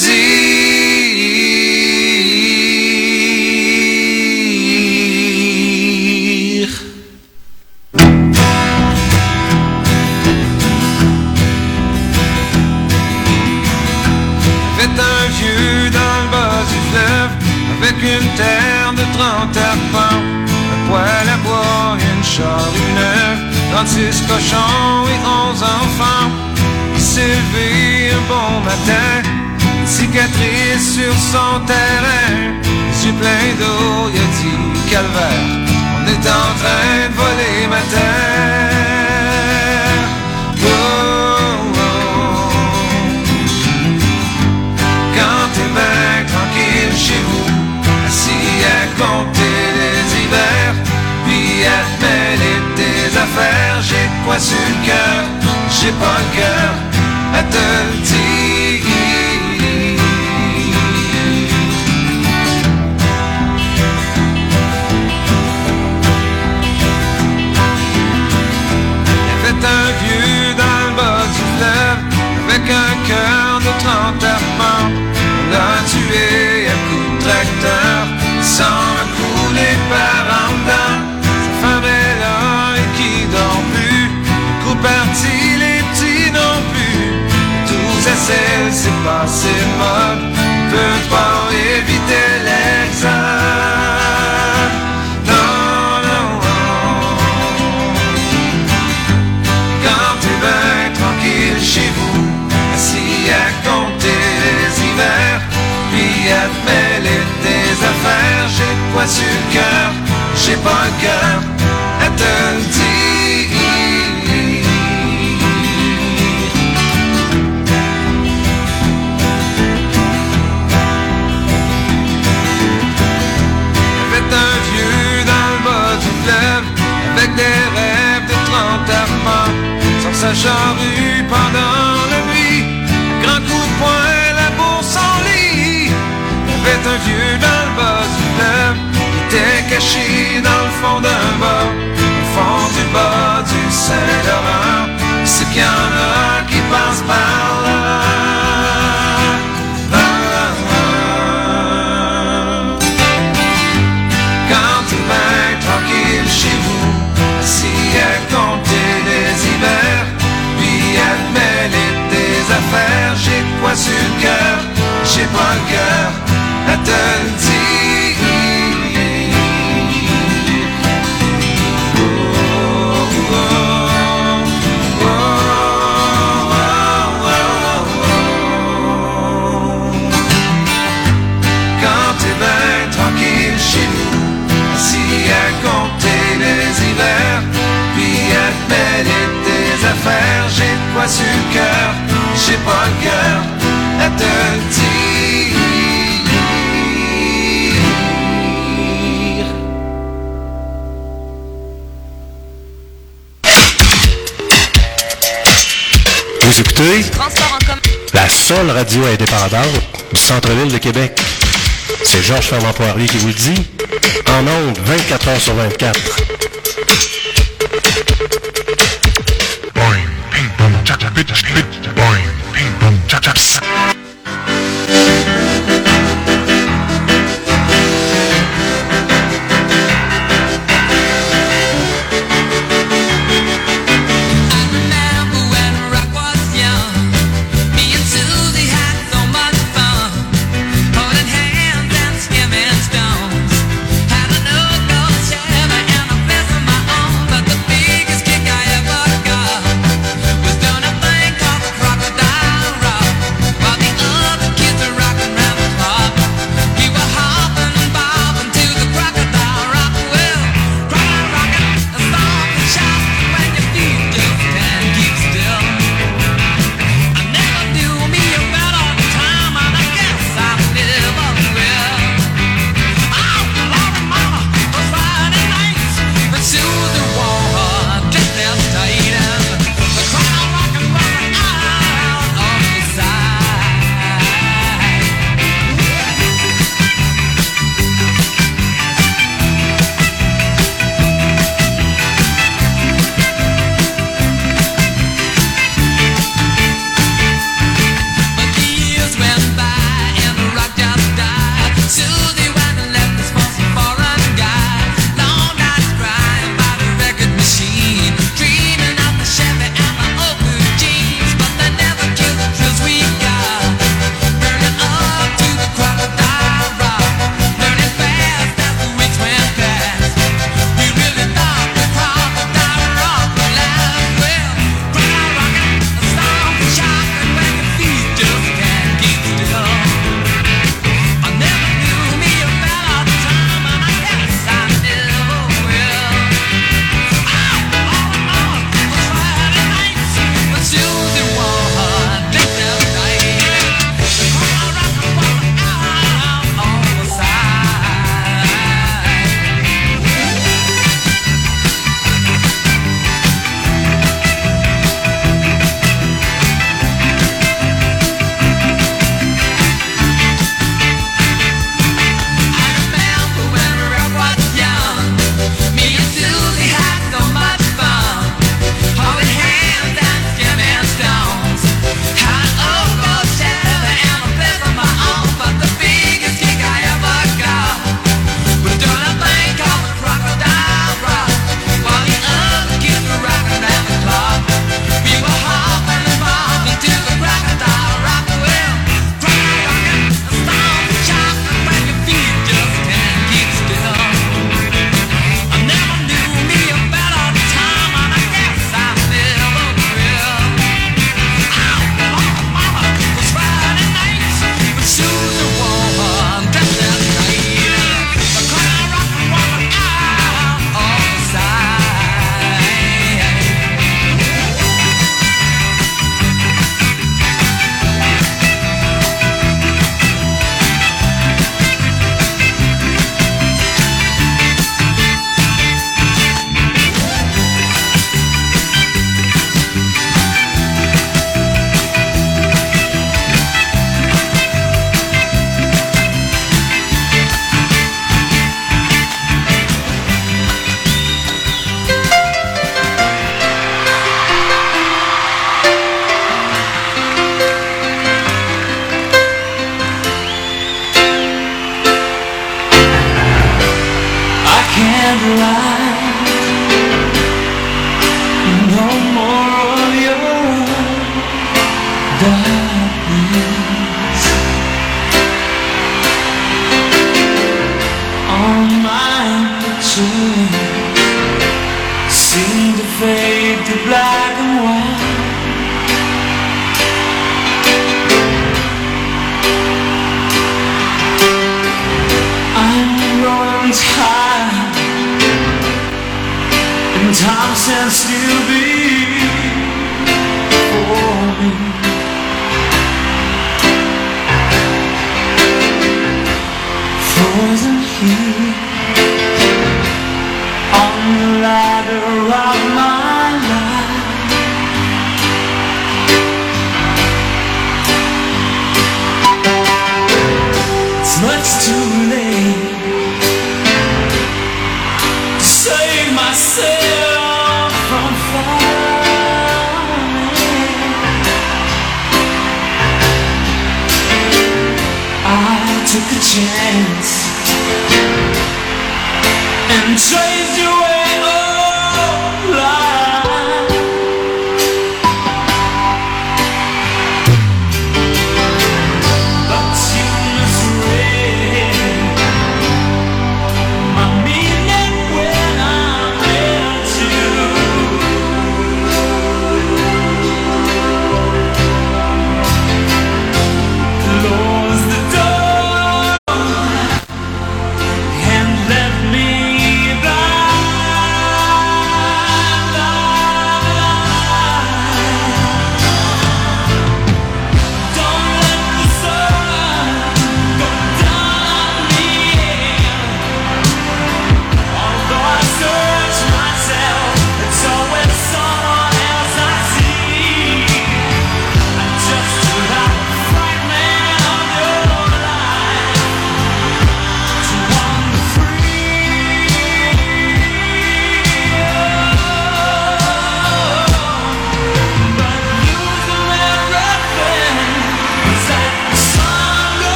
[SPEAKER 3] dire. Fait un vieux dans le bas du fleuve, avec une terre de 30 arpents, un poêle à bois, une charrue neuve, 36 cochons et 11 enfants. Il s'est levé un bon matin, une cicatrice sur son terrain, les yeux pleins d'eau, il a dit calvaire, on est en train de voler ma terre. Oh, oh. Quand t'es bien tranquille chez vous, assis à compter les hivers, puis à te mêler tes affaires, j'ai de quoi sur le cœur, j'ai pas le cœur à te le dire. Y'avait un vieux dans le bas du fleuve, avec un cœur de 30 arpents. On l'a tué à coups de tracteur, sans couler par en dedans. Sa femme est là et qui dort plus, le coup parti, les petits non plus. Tous essaient, c'est passé de mode, on peut pas éviter l'exode. Non, non, non. Quand t'es bien tranquille chez vous, assis à compter les hivers, puis à te mêler tes affaires, j'ai de quoi sur le cœur, j'ai pas le cœur à te le dire. Y'avait un vieux dans le bas du fleuve, avec des rêves de 30 arpents, sur sa charrue pendant la nuit, grand coup de poing, la bourse en lit. Y'avait un vieux dans le bas du fleuve, qui était caché dans le fond d'un bas, au fond du bas du Saint-Laurent. C'est qu'il y en a qui passent par là. Quand t'es bien tranquille chez vous, assis à compter les hivers, puis à te mêler tes affaires, j'ai de quoi sur le cœur, j'ai pas le cœur à te le dire. Oh, oh, oh.
[SPEAKER 1] Vous écoutez la seule radio indépendante du centre-ville de Québec. C'est Georges Fernand Poirier qui vous le dit. En ondes, 24 heures sur 24.
[SPEAKER 5] Boing, ping, boom, tcha-tcha, bit, bit, boing, ping, boom, tcha-tcha.
[SPEAKER 2] Time stands still before me. Frozen here on the ladder of my life.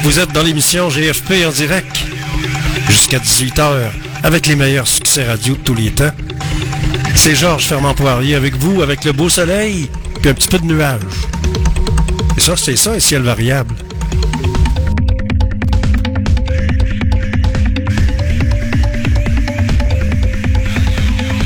[SPEAKER 1] Vous êtes dans l'émission GFP en direct jusqu'à 18h avec les meilleurs succès radio de tous les temps. C'est Georges Fermant-Poirier avec vous, avec le beau soleil puis un petit peu de nuages. Et ça, c'est ça, un ciel variable.